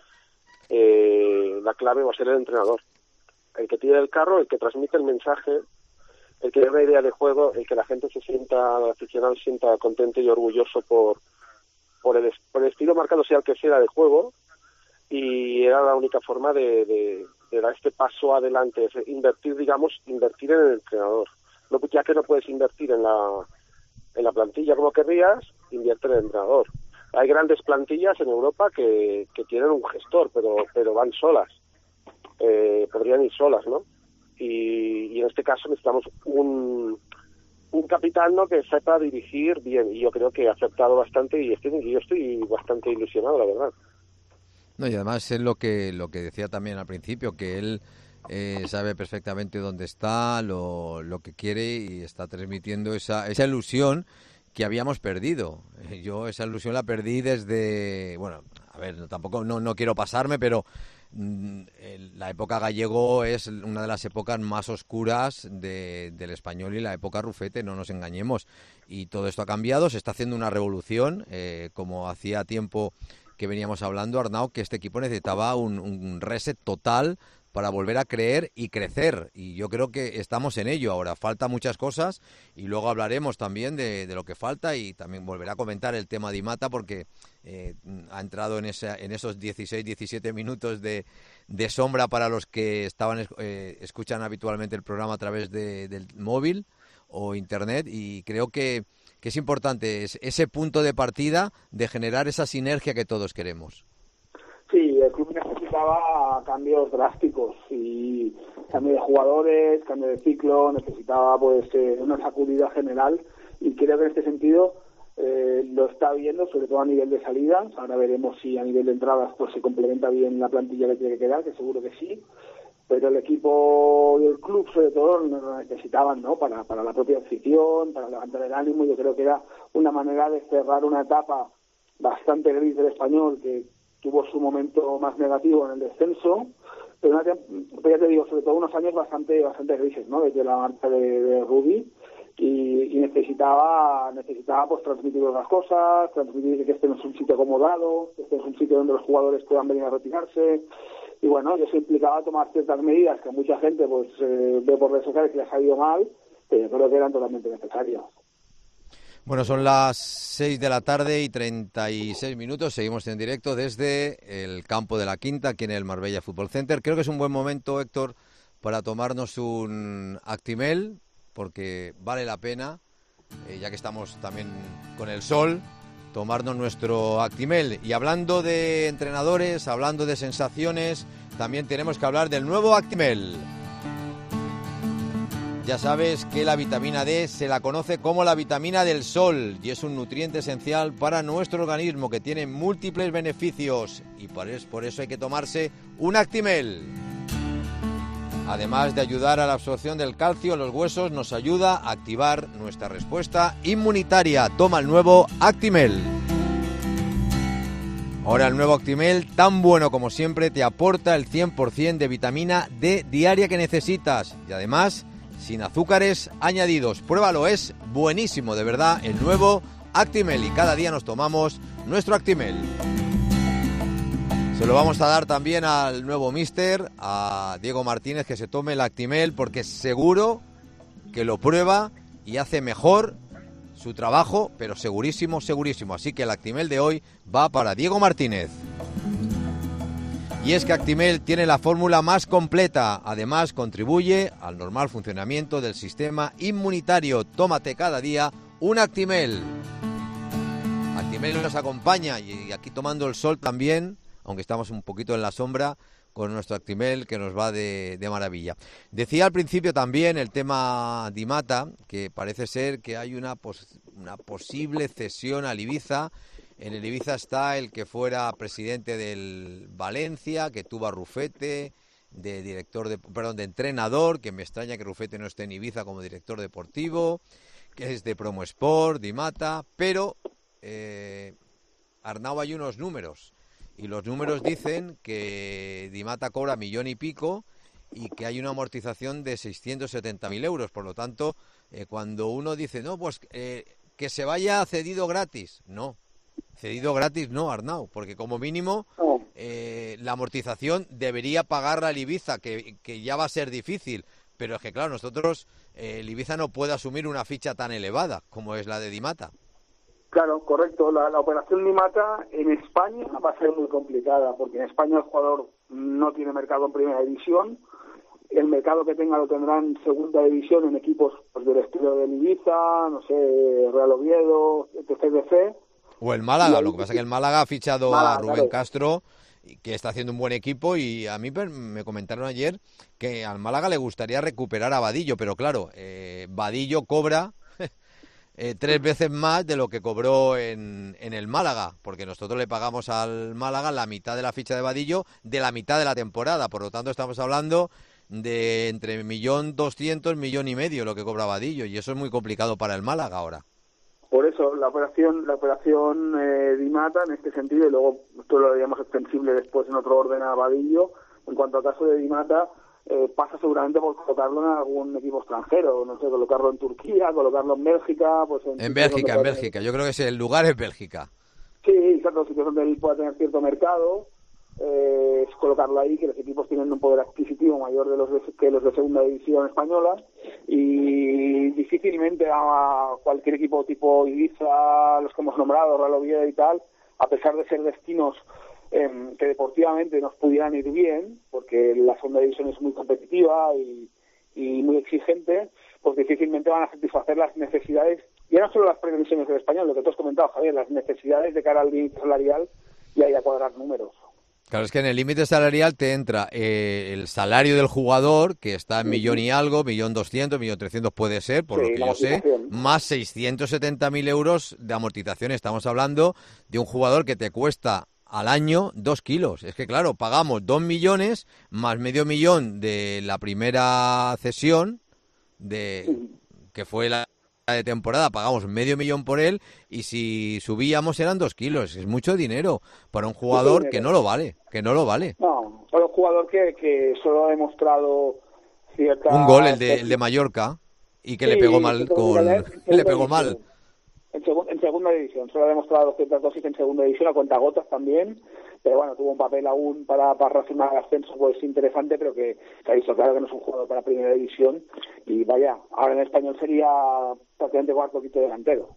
eh, la clave va a ser el entrenador. El que tira el carro, el que transmite el mensaje, el que dé una idea de juego, el que la gente se sienta, el aficionado se sienta contento y orgulloso por por el, por el estilo marcado, sea el que sea, de juego, y era la única forma de, de, de dar este paso adelante, es invertir, digamos, invertir en el entrenador. No, ya que no puedes invertir en la en la plantilla como querrías, invierte en el entrenador. Hay grandes plantillas en Europa que, que tienen un gestor, pero pero van solas, eh, podrían ir solas, ¿no? Y, y en este caso necesitamos un un capitán, ¿no?, que sepa dirigir bien, y yo creo que ha aceptado bastante y estoy, yo estoy bastante ilusionado, la verdad. No, y además es lo que lo que decía también al principio, que él eh, sabe perfectamente dónde está, lo, lo que quiere, y está transmitiendo esa, esa ilusión que habíamos perdido. Yo esa ilusión la perdí desde, bueno, a ver, tampoco no, no quiero pasarme, pero mm, la época Gallego es una de las épocas más oscuras de, del español, y la época Rufete, no nos engañemos. Y todo esto ha cambiado, se está haciendo una revolución, eh, como hacía tiempo que veníamos hablando, Arnau, que este equipo necesitaba un, un reset total para volver a creer y crecer, y yo creo que estamos en ello ahora. Falta muchas cosas y luego hablaremos también de, de lo que falta, y también volveré a comentar el tema de Dimata, porque eh, ha entrado en, esa, en esos dieciséis diecisiete minutos de, de sombra para los que estaban eh, escuchan habitualmente el programa a través de, del móvil o internet, y creo que que es importante es ese punto de partida de generar esa sinergia que todos queremos. Sí, el club necesitaba cambios drásticos, y cambio de jugadores, cambio de ciclo, necesitaba pues eh, una sacudida general, y creo que en este sentido eh, lo está viendo, sobre todo a nivel de salidas. Ahora veremos si a nivel de entradas pues se complementa bien la plantilla que tiene que quedar, que seguro que sí. Pero el equipo y el club, sobre todo, lo necesitaban, ¿no?, para, para la propia afición, para levantar el ánimo. Yo creo que era una manera de cerrar una etapa bastante gris del Español, que tuvo su momento más negativo en el descenso, pero, una, pero ya te digo, sobre todo unos años bastante bastante grises, ¿no?, desde la marcha de, de Rubi, y, y necesitaba necesitaba pues transmitir las cosas, transmitir que este no es un sitio acomodado, que este es un sitio donde los jugadores puedan venir a retirarse. Y bueno, eso implicaba tomar ciertas medidas que mucha gente pues eh, ve por redes sociales que les ha ido mal, pero creo que eran totalmente necesarias. Bueno, son las seis de la tarde y treinta y seis minutos. Seguimos en directo desde el campo de la Quinta, aquí en el Marbella Fútbol Center. Creo que es un buen momento, Héctor, para tomarnos un Actimel, porque vale la pena, eh, ya que estamos también con el sol, tomarnos nuestro Actimel. Y hablando de entrenadores, hablando de sensaciones, también tenemos que hablar del nuevo Actimel. Ya sabes que la vitamina D se la conoce como la vitamina del sol, y es un nutriente esencial para nuestro organismo que tiene múltiples beneficios, y por eso hay que tomarse un Actimel. Además de ayudar a la absorción del calcio en los huesos, nos ayuda a activar nuestra respuesta inmunitaria. Toma el nuevo Actimel. Ahora el nuevo Actimel, tan bueno como siempre, te aporta el cien por ciento de vitamina D diaria que necesitas, y además sin azúcares añadidos. Pruébalo, es buenísimo, de verdad, el nuevo Actimel, y cada día nos tomamos nuestro Actimel. Se lo vamos a dar también al nuevo míster, a Diego Martínez, que se tome el Actimel, porque seguro que lo prueba y hace mejor su trabajo, pero segurísimo, segurísimo. Así que el Actimel de hoy va para Diego Martínez. Y es que Actimel tiene la fórmula más completa, además contribuye al normal funcionamiento del sistema inmunitario. Tómate cada día un Actimel. Actimel nos acompaña, y aquí tomando el sol también, aunque estamos un poquito en la sombra, con nuestro Actimel, que nos va de, de maravilla. Decía al principio también el tema Dimata, que parece ser que hay una, pos, una posible cesión al Ibiza. En el Ibiza está el que fuera presidente del Valencia, que tuvo a Rufete de director de, perdón, de entrenador, que me extraña que Rufete no esté en Ibiza como director deportivo, que es de Promo Sport, Dimata, pero eh, Arnau, hay unos números. Y los números dicen que Dimata cobra millón y pico y que hay una amortización de seiscientos setenta mil euros. Por lo tanto, eh, cuando uno dice, no, pues eh, que se vaya cedido gratis. No, cedido gratis no, Arnau, porque como mínimo eh, la amortización debería pagarla el Ibiza, que, que ya va a ser difícil. Pero es que, claro, nosotros, eh, el Ibiza no puede asumir una ficha tan elevada como es la de Dimata. Claro, correcto. La, la operación Dimata en España va a ser muy complicada, porque en España el jugador no tiene mercado en primera división. El mercado que tenga lo tendrá en segunda división, en equipos pues, del estilo del Ibiza, no sé, Real Oviedo, etcétera, etcétera. O el Málaga, lo que pasa es que el Málaga ha fichado Málaga, a Rubén claro. Castro, que está haciendo un buen equipo, y a mí me comentaron ayer que al Málaga le gustaría recuperar a Vadillo, pero claro, eh, Vadillo cobra eh, tres veces más de lo que cobró en, en el Málaga, porque nosotros le pagamos al Málaga la mitad de la ficha de Vadillo de la mitad de la temporada, por lo tanto estamos hablando de entre millón doscientos, millón y medio lo que cobra Vadillo, y eso es muy complicado para el Málaga ahora. Por eso, la operación la operación eh, Di Mata, en este sentido, y luego esto lo haríamos extensible después en otro orden a Vadillo, en cuanto al caso de Di Mata, eh, pasa seguramente por colocarlo en algún equipo extranjero, no sé, colocarlo en Turquía, colocarlo en Bélgica... pues En, en Bélgica, en Bélgica, yo creo que ese, el lugar es Bélgica. Sí, exacto, sitios donde él pueda tener cierto mercado, eh, es colocarlo ahí, que los equipos tienen un poder adquisitivo mayor de los de, que los de segunda división española, y difícilmente a cualquier equipo tipo Ibiza, los que hemos nombrado, Real Oviedo y tal, a pesar de ser destinos eh, que deportivamente nos pudieran ir bien, porque la segunda división es muy competitiva y, y muy exigente, pues difícilmente van a satisfacer las necesidades, ya no solo las pretensiones del español, lo que tú has comentado, Javier, las necesidades de cara al límite salarial y ahí a cuadrar números. Claro, es que en el límite salarial te entra eh, el salario del jugador, que está en millón y algo, millón doscientos, millón trescientos puede ser, por sí, lo que yo sé, más seiscientos setenta mil euros de amortización. Estamos hablando de un jugador que te cuesta al año dos kilos. Es que claro, pagamos dos millones más medio millón de la primera cesión, de que fue la de temporada, pagamos medio millón por él, y si subíamos eran dos kilos. Es mucho dinero para un jugador que no lo vale, que no lo vale. No, para un jugador que, que solo ha demostrado cierta... Un gol, el de, el de Mallorca, y que sí, le pegó mal con... le pegó mal. En, seg en segunda división, solo ha demostrado ciertas dosis en segunda división, a cuentagotas también, pero bueno, tuvo un papel aún para, para razonar el ascenso, pues interesante, pero que se ha visto claro que no es un jugador para primera división, y vaya, ahora en español sería prácticamente cuarto quinto delantero.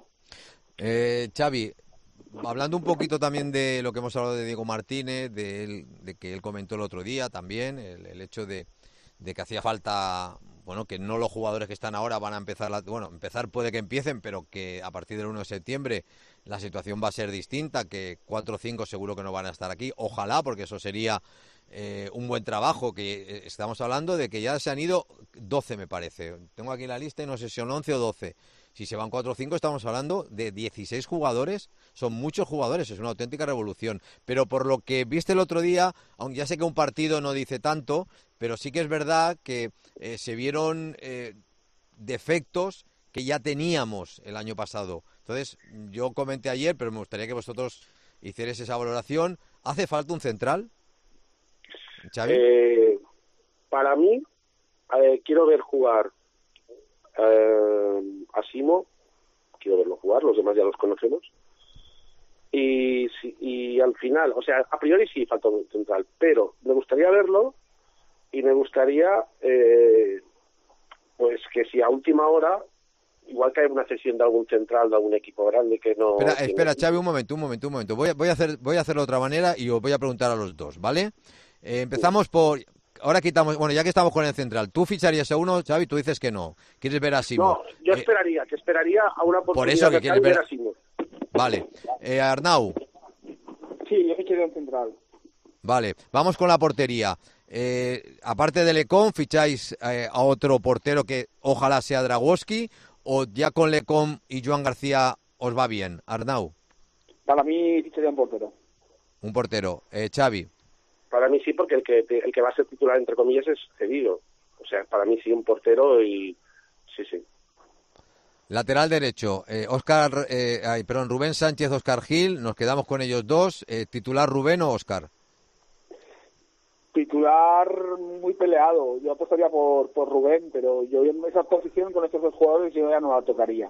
Eh, Xavi, hablando un poquito también de lo que hemos hablado de Diego Martínez, de, él, de que él comentó el otro día también, el, el hecho de, de que hacía falta... Bueno, que no los jugadores que están ahora van a empezar, la, bueno, empezar puede que empiecen, pero que a partir del uno de septiembre la situación va a ser distinta, que cuatro o cinco seguro que no van a estar aquí, ojalá, porque eso sería eh, un buen trabajo, que estamos hablando de que ya se han ido doce, me parece, tengo aquí la lista y no sé si son once o doce, si se van cuatro o cinco estamos hablando de dieciséis jugadores, son muchos jugadores, es una auténtica revolución, pero por lo que viste el otro día, aunque ya sé que un partido no dice tanto, pero sí que es verdad que eh, se vieron eh, defectos que ya teníamos el año pasado. Entonces, yo comenté ayer, pero me gustaría que vosotros hicierais esa valoración. ¿Hace falta un central, Xavi? Eh, para mí, eh, quiero ver jugar eh, a Simo, quiero verlo jugar, los demás ya los conocemos. Y, y al final, o sea, a priori sí falta un central, pero me gustaría verlo. Y me gustaría, eh, pues que si a última hora, igual que hay una cesión de algún central, de algún equipo grande que no... Espera, tiene... espera Xavi, un momento, un momento, un momento. Voy a, voy a hacer, voy a hacerlo de otra manera y os voy a preguntar a los dos, ¿vale? Eh, empezamos por... Ahora quitamos... Bueno, ya que estamos con el central, ¿tú ficharías a uno, Xavi? Tú dices que no. ¿Quieres ver a Simo? No, yo eh, esperaría, que esperaría a una oportunidad por eso que quieres ver a Simo. Vale. Eh, Arnau. Sí, yo ficharía un central. Vale, vamos con la portería. Eh, aparte de Lecón, ¿ficháis eh, a otro portero que ojalá sea Dragowski, o ya con Lecón y Joan García os va bien? Arnau. Para mí ficharía un portero. Un portero. Eh, Xavi. Para mí sí, porque el que el que va a ser titular, entre comillas, es cedido. O sea, para mí sí un portero y... Sí, sí. Lateral derecho, eh, Óscar, eh, ay, perdón, Rubén Sánchez, Óscar Gil, nos quedamos con ellos dos. Eh, ¿Titular Rubén o Óscar? Titular muy peleado. Yo apostaría por, por Rubén, pero yo en esa posición con estos dos jugadores yo ya no la tocaría.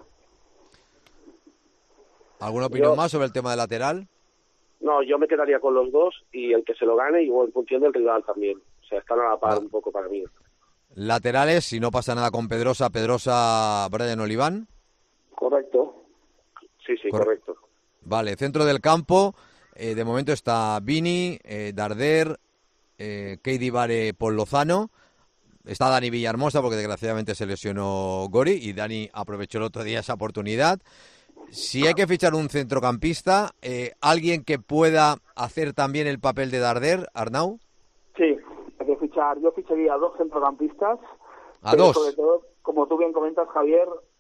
¿Alguna opinión yo, más sobre el tema de lateral? No, yo me quedaría con los dos y el que se lo gane y en función del rival también. O sea, están a la par no. un poco para mí. Laterales, si no pasa nada con Pedrosa, Pedrosa, Brian Oliván. Correcto. Sí, sí, Cor correcto. Vale, centro del campo, eh, de momento está Vini, eh, Darder, eh, Keidi Vare, Paul Lozano. Está Dani Villahermosa porque desgraciadamente se lesionó Gori y Dani aprovechó el otro día esa oportunidad. Si hay que fichar un centrocampista, eh, alguien que pueda hacer también el papel de Darder, Arnau. Sí, hay que fichar. Yo ficharía a dos centrocampistas. A dos. Sobre todo, como tú bien comentas, Javier,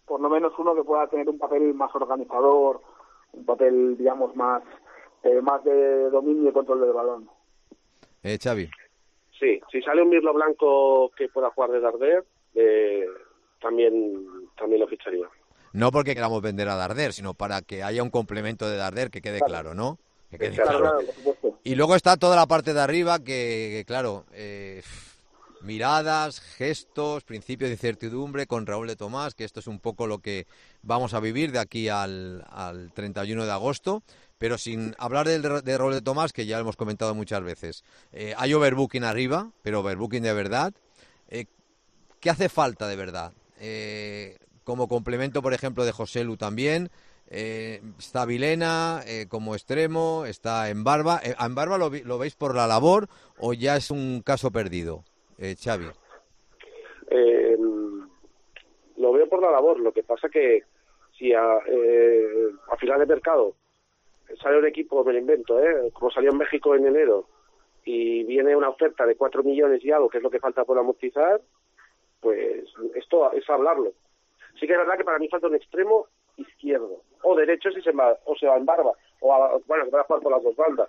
por lo menos uno que pueda tener un papel más organizador, un papel, digamos, más eh, más de dominio y control del balón. Eh, Xavi. Sí, si sale un Mirlo Blanco que pueda jugar de Darder, eh, también, también lo ficharía. No porque queramos vender a Darder, sino para que haya un complemento de Darder, que quede claro, claro ¿no? Que quede claro, claro. claro, por supuesto. Y luego está toda la parte de arriba que, que claro, eh, miradas, gestos, principios de incertidumbre con Raúl de Tomás, que esto es un poco lo que vamos a vivir de aquí al, al treinta y uno de agosto, pero sin hablar de, de Raúl de Tomás, que ya lo hemos comentado muchas veces. Eh, hay overbooking arriba, pero overbooking de verdad. Eh, ¿Qué hace falta de verdad? Eh, como complemento, por ejemplo, de José Lu también. Eh, está Vilena eh, como extremo, está en Barba. Eh, ¿En Barba lo, lo veis por la labor o ya es un caso perdido, eh, Xavi? Eh, lo veo por la labor. Lo que pasa que si a, eh, a final de mercado sale un equipo, me lo invento, ¿eh? como salió en México en enero, y viene una oferta de cuatro millones y algo, que es lo que falta por amortizar, pues esto es hablarlo. Sí que es verdad que para mí falta un extremo izquierdo, o derecho si se va, o se va en Barba, o a, bueno, se va a jugar por las dos bandas.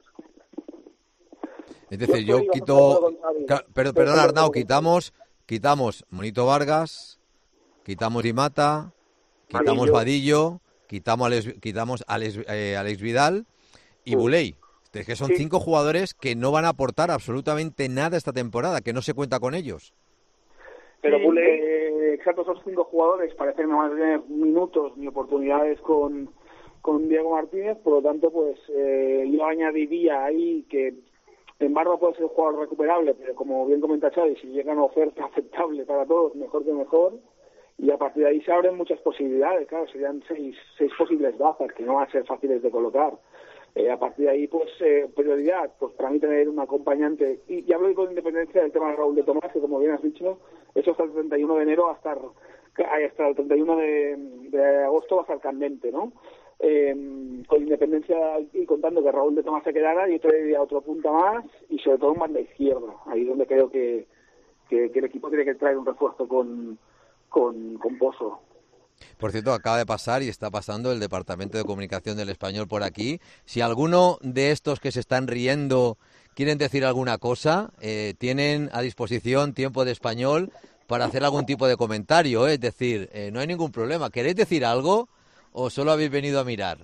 Es decir, yo, yo quito... Pero, perdón, Arnau, quitamos quitamos Monito Vargas, quitamos Di Mata, quitamos Vadillo, quitamos Alex, quitamos Alex, eh, Alex Vidal y sí. Buley. Es que son sí. cinco jugadores que no van a aportar absolutamente nada esta temporada, que no se cuenta con ellos. Pero Buley, eh, exacto, esos cinco jugadores parecen no van a tener minutos ni oportunidades con, con Diego Martínez, por lo tanto, pues eh, yo añadiría ahí que en Barba puede ser un jugador recuperable, pero como bien comenta Xavi, si llega una oferta aceptable para todos, mejor que mejor, y a partir de ahí se abren muchas posibilidades, claro, serían seis, seis posibles bazas que no van a ser fáciles de colocar. Eh, a partir de ahí, pues, eh, prioridad, pues para mí tener un acompañante, y, y hablo con independencia del tema de Raúl de Tomás, que como bien has dicho, eso hasta el treinta y uno de enero, hasta, hasta el treinta y uno de, de agosto va a estar candente, ¿no? Eh, con independencia y contando que Raúl de Tomás se quedara, yo traería otro punta más, y sobre todo un banda izquierda, ahí donde creo que, que, que el equipo tiene que traer un refuerzo con, con, con Pozo. Por cierto, acaba de pasar y está pasando el Departamento de Comunicación del Español por aquí. Si alguno de estos que se están riendo quieren decir alguna cosa, eh, tienen a disposición tiempo de Español para hacer algún tipo de comentario. ¿eh? Es decir, eh, no hay ningún problema. ¿Queréis decir algo o solo habéis venido a mirar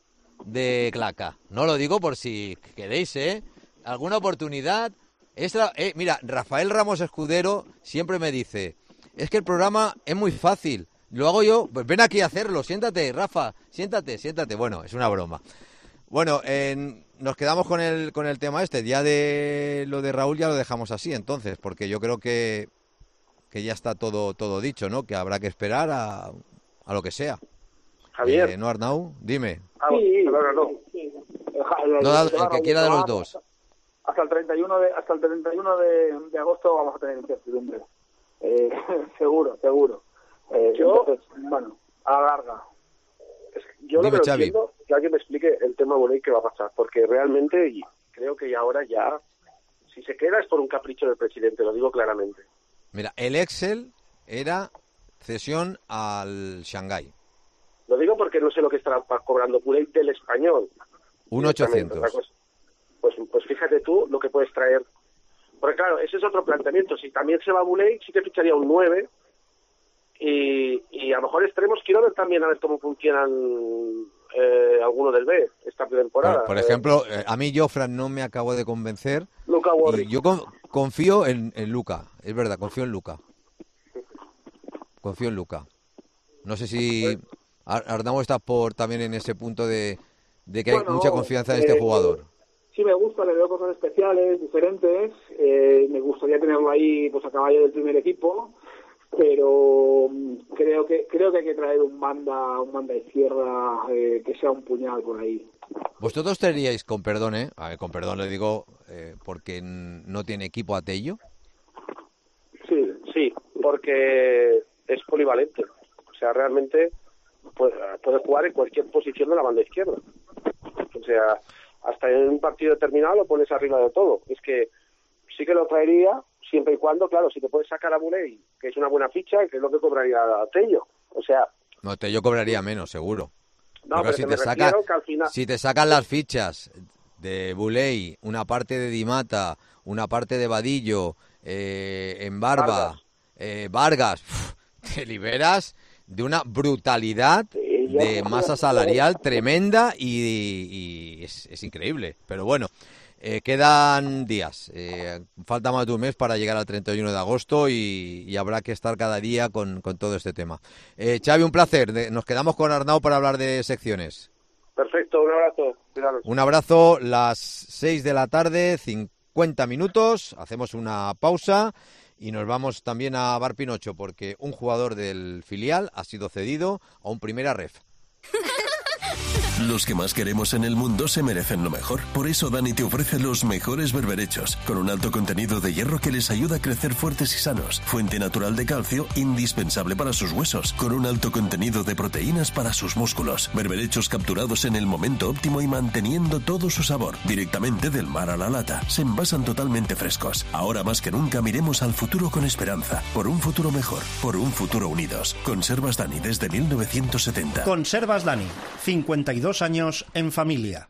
de claca? No lo digo por si queréis, ¿eh? ¿Alguna oportunidad? Extra, eh, mira, Rafael Ramos Escudero siempre me dice, es que el programa es muy fácil. Lo hago yo, pues ven aquí a hacerlo, siéntate, Rafa, siéntate, siéntate. Bueno, es una broma. Bueno, eh, nos quedamos con el con el tema este, ya de lo de Raúl ya lo dejamos así entonces, porque yo creo que, que ya está todo todo dicho, ¿no? Que habrá que esperar a, a lo que sea. Javier. Eh, ¿No, Arnau? Dime. Ah, sí, no, no, no. Sí. no el, el que quiera de los dos. Hasta el treinta y uno de, hasta el treinta y uno de, de agosto vamos a tener incertidumbre. Eh, seguro, seguro. Eh, yo, entonces, bueno, a la larga. Es que yo Dime, lo que Xavi. entiendo, que alguien me explique el tema Buley que va a pasar, porque realmente y creo que ya ahora ya, si se queda es por un capricho del presidente, lo digo claramente. Mira, el Excel era cesión al Shanghái. Lo digo porque no sé lo que estará cobrando Buley del Español. un ochocientos. Pues, pues fíjate tú lo que puedes traer. Porque claro, ese es otro planteamiento. Si también se va Buley, sí que ficharía un nueve. Y, y a lo mejor extremos quiero ver también a ver cómo funcionan eh, algunos del B esta temporada. Por, por ejemplo, eh, a mí Jofran no me acabo de convencer. Luka Warrick. Y yo con, confío en, en Luka, es verdad, confío en Luka. Confío en Luka. No sé si Ar Arnau está por también en ese punto de, de que bueno, hay mucha confianza en eh, este jugador. Sí, me gusta, le veo cosas especiales, diferentes. Eh, me gustaría tenerlo ahí pues a caballo del primer equipo. Pero creo que creo que hay que traer un banda un banda izquierda eh, que sea un puñal por ahí. ¿Vosotros traeríais, con perdón, eh? A ver, con perdón le digo, eh, porque no tiene equipo a Tello? Sí, sí, porque es polivalente. O sea, realmente puede, puede jugar en cualquier posición de la banda izquierda. O sea, hasta en un partido determinado lo pones arriba de todo. Es que sí que lo traería, siempre y cuando, claro, si te puedes sacar a Buley, que es una buena ficha, que es lo que cobraría a Tello. O sea, No, te, yo cobraría menos, seguro. No, pero si que te me saca, refiero que al final... si te sacan las fichas de Buley, una parte de Di Mata, una parte de Vadillo, eh, en Barba, Vargas, eh, Vargas pf, te liberas de una brutalidad Sí, yo- de masa salarial tremenda y, y es, es increíble. Pero bueno, eh, quedan días, eh, falta más de un mes para llegar al treinta y uno de agosto y, y habrá que estar cada día con, con todo este tema. Eh, Xavi, un placer. De- nos quedamos con Arnau para hablar de secciones. Perfecto, un abrazo. Cuidaros. Un abrazo, las seis de la tarde, cincuenta minutos, hacemos una pausa y nos vamos también a Bar Pinocho porque un jugador del filial ha sido cedido a un primera ref. Los que más queremos en el mundo se merecen lo mejor. Por eso Dani te ofrece los mejores berberechos, con un alto contenido de hierro que les ayuda a crecer fuertes y sanos. Fuente natural de calcio, indispensable para sus huesos, con un alto contenido de proteínas para sus músculos. Berberechos capturados en el momento óptimo y manteniendo todo su sabor. Directamente del mar a la lata. Se envasan totalmente frescos. Ahora más que nunca miremos al futuro con esperanza. Por un futuro mejor. Por un futuro unidos. Conservas Dani desde mil novecientos setenta. Conservas Dani, cincuenta y dos años en familia.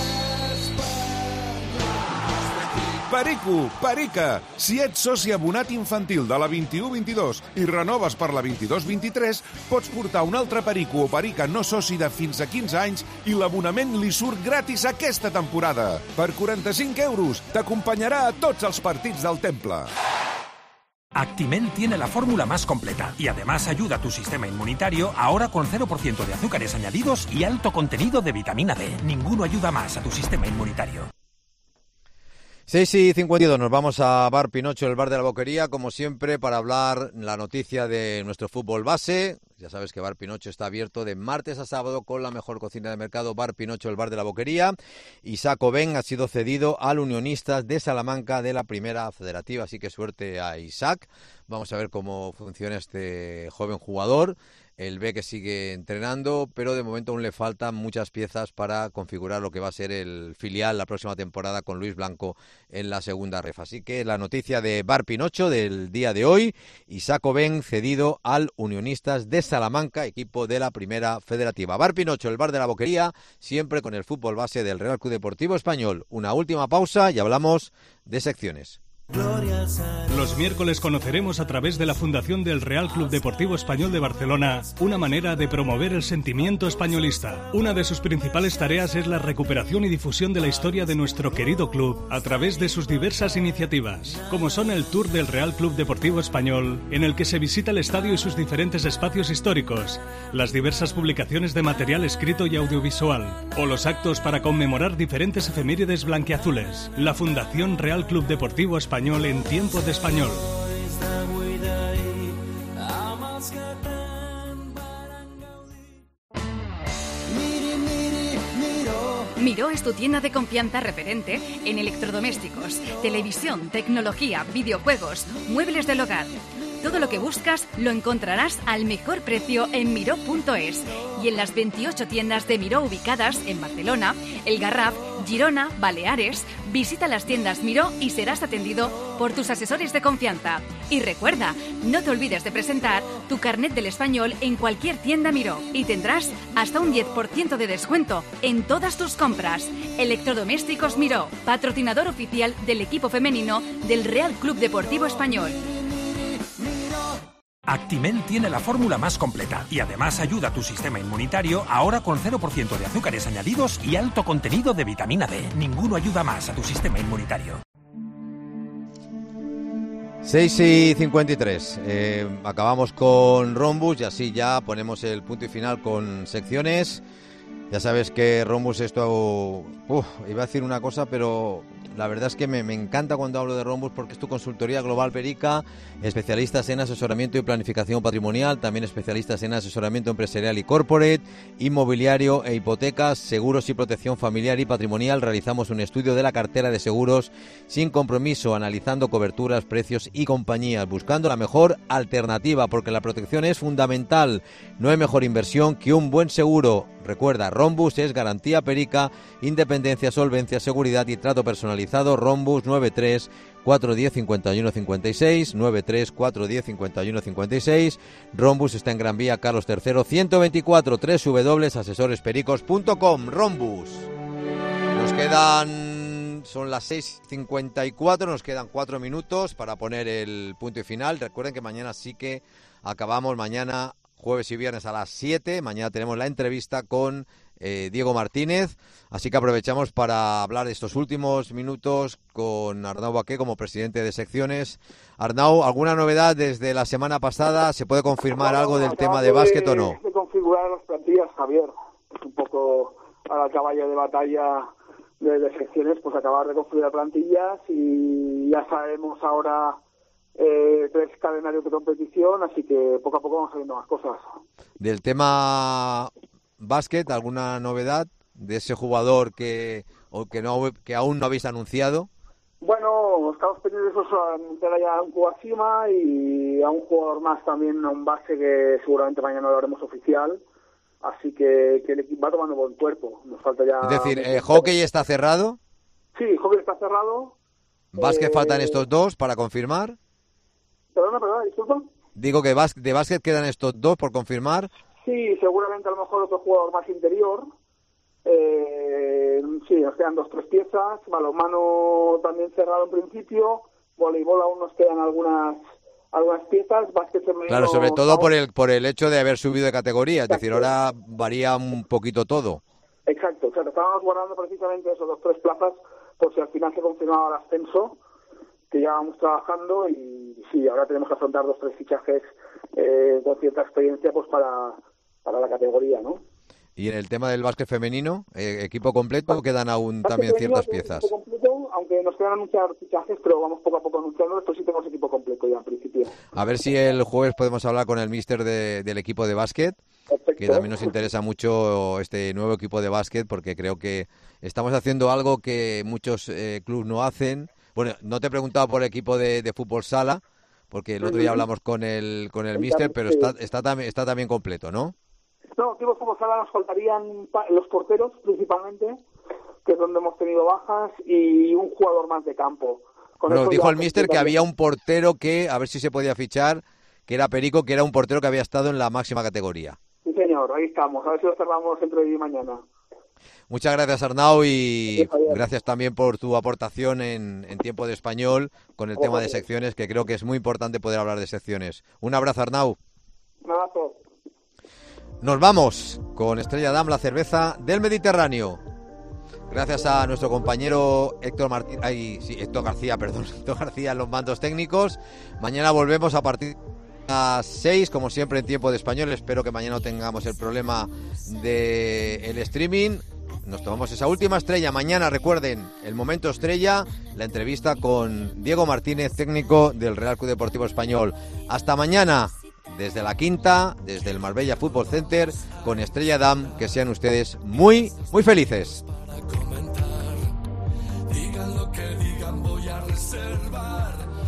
Perico, Perica, si ets soci abonat infantil de la vint-i-u vint-i-dos i renoves per la vint-i-dos vint-i-tres, pots portar un altre perico o perica no soci de fins a quinze anys i l'abonament li surt gratis aquesta temporada. Per quaranta-cinc euros t'acompanyarà a tots els partits del Temple. Actimel tiene la fórmula más completa y además ayuda a tu sistema inmunitario ahora con cero por ciento de azúcares añadidos y alto contenido de vitamina D. Ninguno ayuda más a tu sistema inmunitario. seis y cincuenta y dos, nos vamos a Bar Pinocho, el bar de la Boquería, como siempre, para hablar la noticia de nuestro fútbol base. Ya sabes que Bar Pinocho está abierto de martes a sábado con la mejor cocina del mercado, Bar Pinocho, el bar de la Boquería. Isaac Oben ha sido cedido al Unionistas de Salamanca de la Primera Federativa, así que suerte a Isaac. Vamos a ver cómo funciona este joven jugador. Él ve que sigue entrenando, pero de momento aún le faltan muchas piezas para configurar lo que va a ser el filial la próxima temporada con Luis Blanco en la segunda ref. Así que la noticia de Bar Pinocho del día de hoy, Isaac Oben cedido al Unionistas de Salamanca, equipo de la Primera Federativa. Bar Pinocho, el bar de la Boquería, siempre con el fútbol base del Real Club Deportivo Español. Una última pausa y hablamos de secciones. Los miércoles conoceremos a través de la Fundación del Real Club Deportivo Español de Barcelona una manera de promover el sentimiento españolista. Una de sus principales tareas es la recuperación y difusión de la historia de nuestro querido club a través de sus diversas iniciativas, como son el Tour del Real Club Deportivo Español, en el que se visita el estadio y sus diferentes espacios históricos, las diversas publicaciones de material escrito y audiovisual, o los actos para conmemorar diferentes efemérides blanquiazules. La Fundación Real Club Deportivo Español en tiempo de español. Miró es tu tienda de confianza referente en electrodomésticos, televisión, tecnología, videojuegos, muebles del hogar. Todo lo que buscas lo encontrarás al mejor precio en miró punto es y en las veintiocho tiendas de Miró ubicadas en Barcelona, El Garraf, Girona, Baleares. Visita las tiendas Miró y serás atendido por tus asesores de confianza. Y recuerda, no te olvides de presentar tu carnet del español en cualquier tienda Miró y tendrás hasta un diez por ciento de descuento en todas tus compras. Electrodomésticos Miró, patrocinador oficial del equipo femenino del Real Club Deportivo Español. Actimel tiene la fórmula más completa y además ayuda a tu sistema inmunitario ahora con cero por ciento de azúcares añadidos y alto contenido de vitamina D. Ninguno ayuda más a tu sistema inmunitario. seis y cincuenta y tres. Eh, acabamos con Rhombus y así ya ponemos el punto y final con secciones. Ya sabes que Rhombus esto... Uf, iba a decir una cosa, pero la verdad es que me, me encanta cuando hablo de Rhombus porque es tu consultoría global Perica, especialistas en asesoramiento y planificación patrimonial, también especialistas en asesoramiento empresarial y corporate, inmobiliario e hipotecas, seguros y protección familiar y patrimonial. Realizamos un estudio de la cartera de seguros sin compromiso, analizando coberturas, precios y compañías, buscando la mejor alternativa porque la protección es fundamental. No hay mejor inversión que un buen seguro. Recuerda, Rhombus es garantía Perica, independencia, solvencia, seguridad y trato personalizado personalizado. Rhombus nueve tres cuatro uno cero cinco uno cinco seis, nueve tres cuatro uno cero cinco uno cinco seis. Rhombus está en Gran Vía Carlos tercero ciento veinticuatro, doble u doble u doble u punto asesores pericos punto com. Rhombus. Nos quedan, son las seis cincuenta y cuatro, nos quedan cuatro minutos para poner el punto y final. Recuerden que mañana sí que acabamos, mañana jueves y viernes a las siete. Mañana tenemos la entrevista con eh, Diego Martínez, así que aprovechamos para hablar de estos últimos minutos con Arnau Baqué como presidente de secciones. Arnau, ¿alguna novedad desde la semana pasada? ¿Se puede confirmar algo del tema de básquet o no? De configurar las plantillas, Javier. Es un poco a la caballo de batalla de, de secciones, pues acabar de configurar plantillas y ya sabemos ahora eh, tres calendarios de competición, así que poco a poco vamos sabiendo más cosas. Del tema básquet, ¿alguna novedad de ese jugador que o que no que aún no habéis anunciado? Bueno, estamos pendientes de anunciar ya a un Kuwashima y a un jugador más también, a un base que seguramente mañana lo haremos oficial. Así que, que el equipo va tomando buen cuerpo. Nos falta ya. Es decir, eh, ¿hockey está cerrado? Sí, hockey está cerrado. ¿Básquet eh... faltan estos dos para confirmar? Perdona, perdona, disculpa. Digo que bas- de básquet quedan estos dos por confirmar. Sí, seguramente a lo mejor otro jugador más interior. Eh, sí, nos quedan dos, tres piezas. Balonmano también cerrado en principio. Voleibol aún nos quedan algunas algunas piezas. Básquet femenino. Claro, sobre todo por el por el hecho de haber subido de categoría. Es decir, ahora varía un poquito todo. Exacto, exacto. Estábamos guardando precisamente esos dos, tres plazas por si al final se confirmaba el ascenso, que ya vamos trabajando y sí, ahora tenemos que afrontar dos, tres fichajes eh, con cierta experiencia pues para, para la categoría, ¿no? Y en el tema del básquet femenino, eh, equipo completo, ¿o quedan aún también ciertas piezas? Equipo completo, aunque nos quedan anunciar fichajes, pero vamos poco a poco anunciando, esto sí tenemos equipo completo ya en principio. A ver si el jueves podemos hablar con el míster de, del equipo de básquet, Perfecto. Que también nos interesa mucho este nuevo equipo de básquet, porque creo que estamos haciendo algo que muchos eh, clubes no hacen. Bueno, no te he preguntado por el equipo de, de fútbol sala, porque el otro día hablamos con el con el míster, pero está está también está también completo, ¿no? No, tipo fútbol sala nos faltarían los porteros principalmente, que es donde hemos tenido bajas, y un jugador más de campo. Con Bueno, dijo el ya míster que había un portero que, a ver si se podía fichar, que era Perico, que era un portero que había estado en la máxima categoría. Sí, señor, ahí estamos. A ver si lo cerramos entre hoy y mañana. Muchas gracias, Arnau, y gracias también por tu aportación en, en tiempo de español con el tema de secciones, que creo que es muy importante poder hablar de secciones. Un abrazo, Arnau. Un abrazo. Nos vamos con Estrella Damm, la cerveza del Mediterráneo. Gracias a nuestro compañero Héctor Martín, ay, sí, Héctor García, perdón, Héctor García en los mandos técnicos. Mañana volvemos a partir de las seis, como siempre en tiempo de español. Espero que mañana no tengamos el problema del streaming. Nos tomamos esa última estrella. Mañana, recuerden, el momento estrella, la entrevista con Diego Martínez, técnico del Real Club Deportivo Español. Hasta mañana, desde la Quinta, desde el Marbella Football Center, con Estrella Damm. Que sean ustedes muy, muy felices. Digan lo que digan, voy a reservar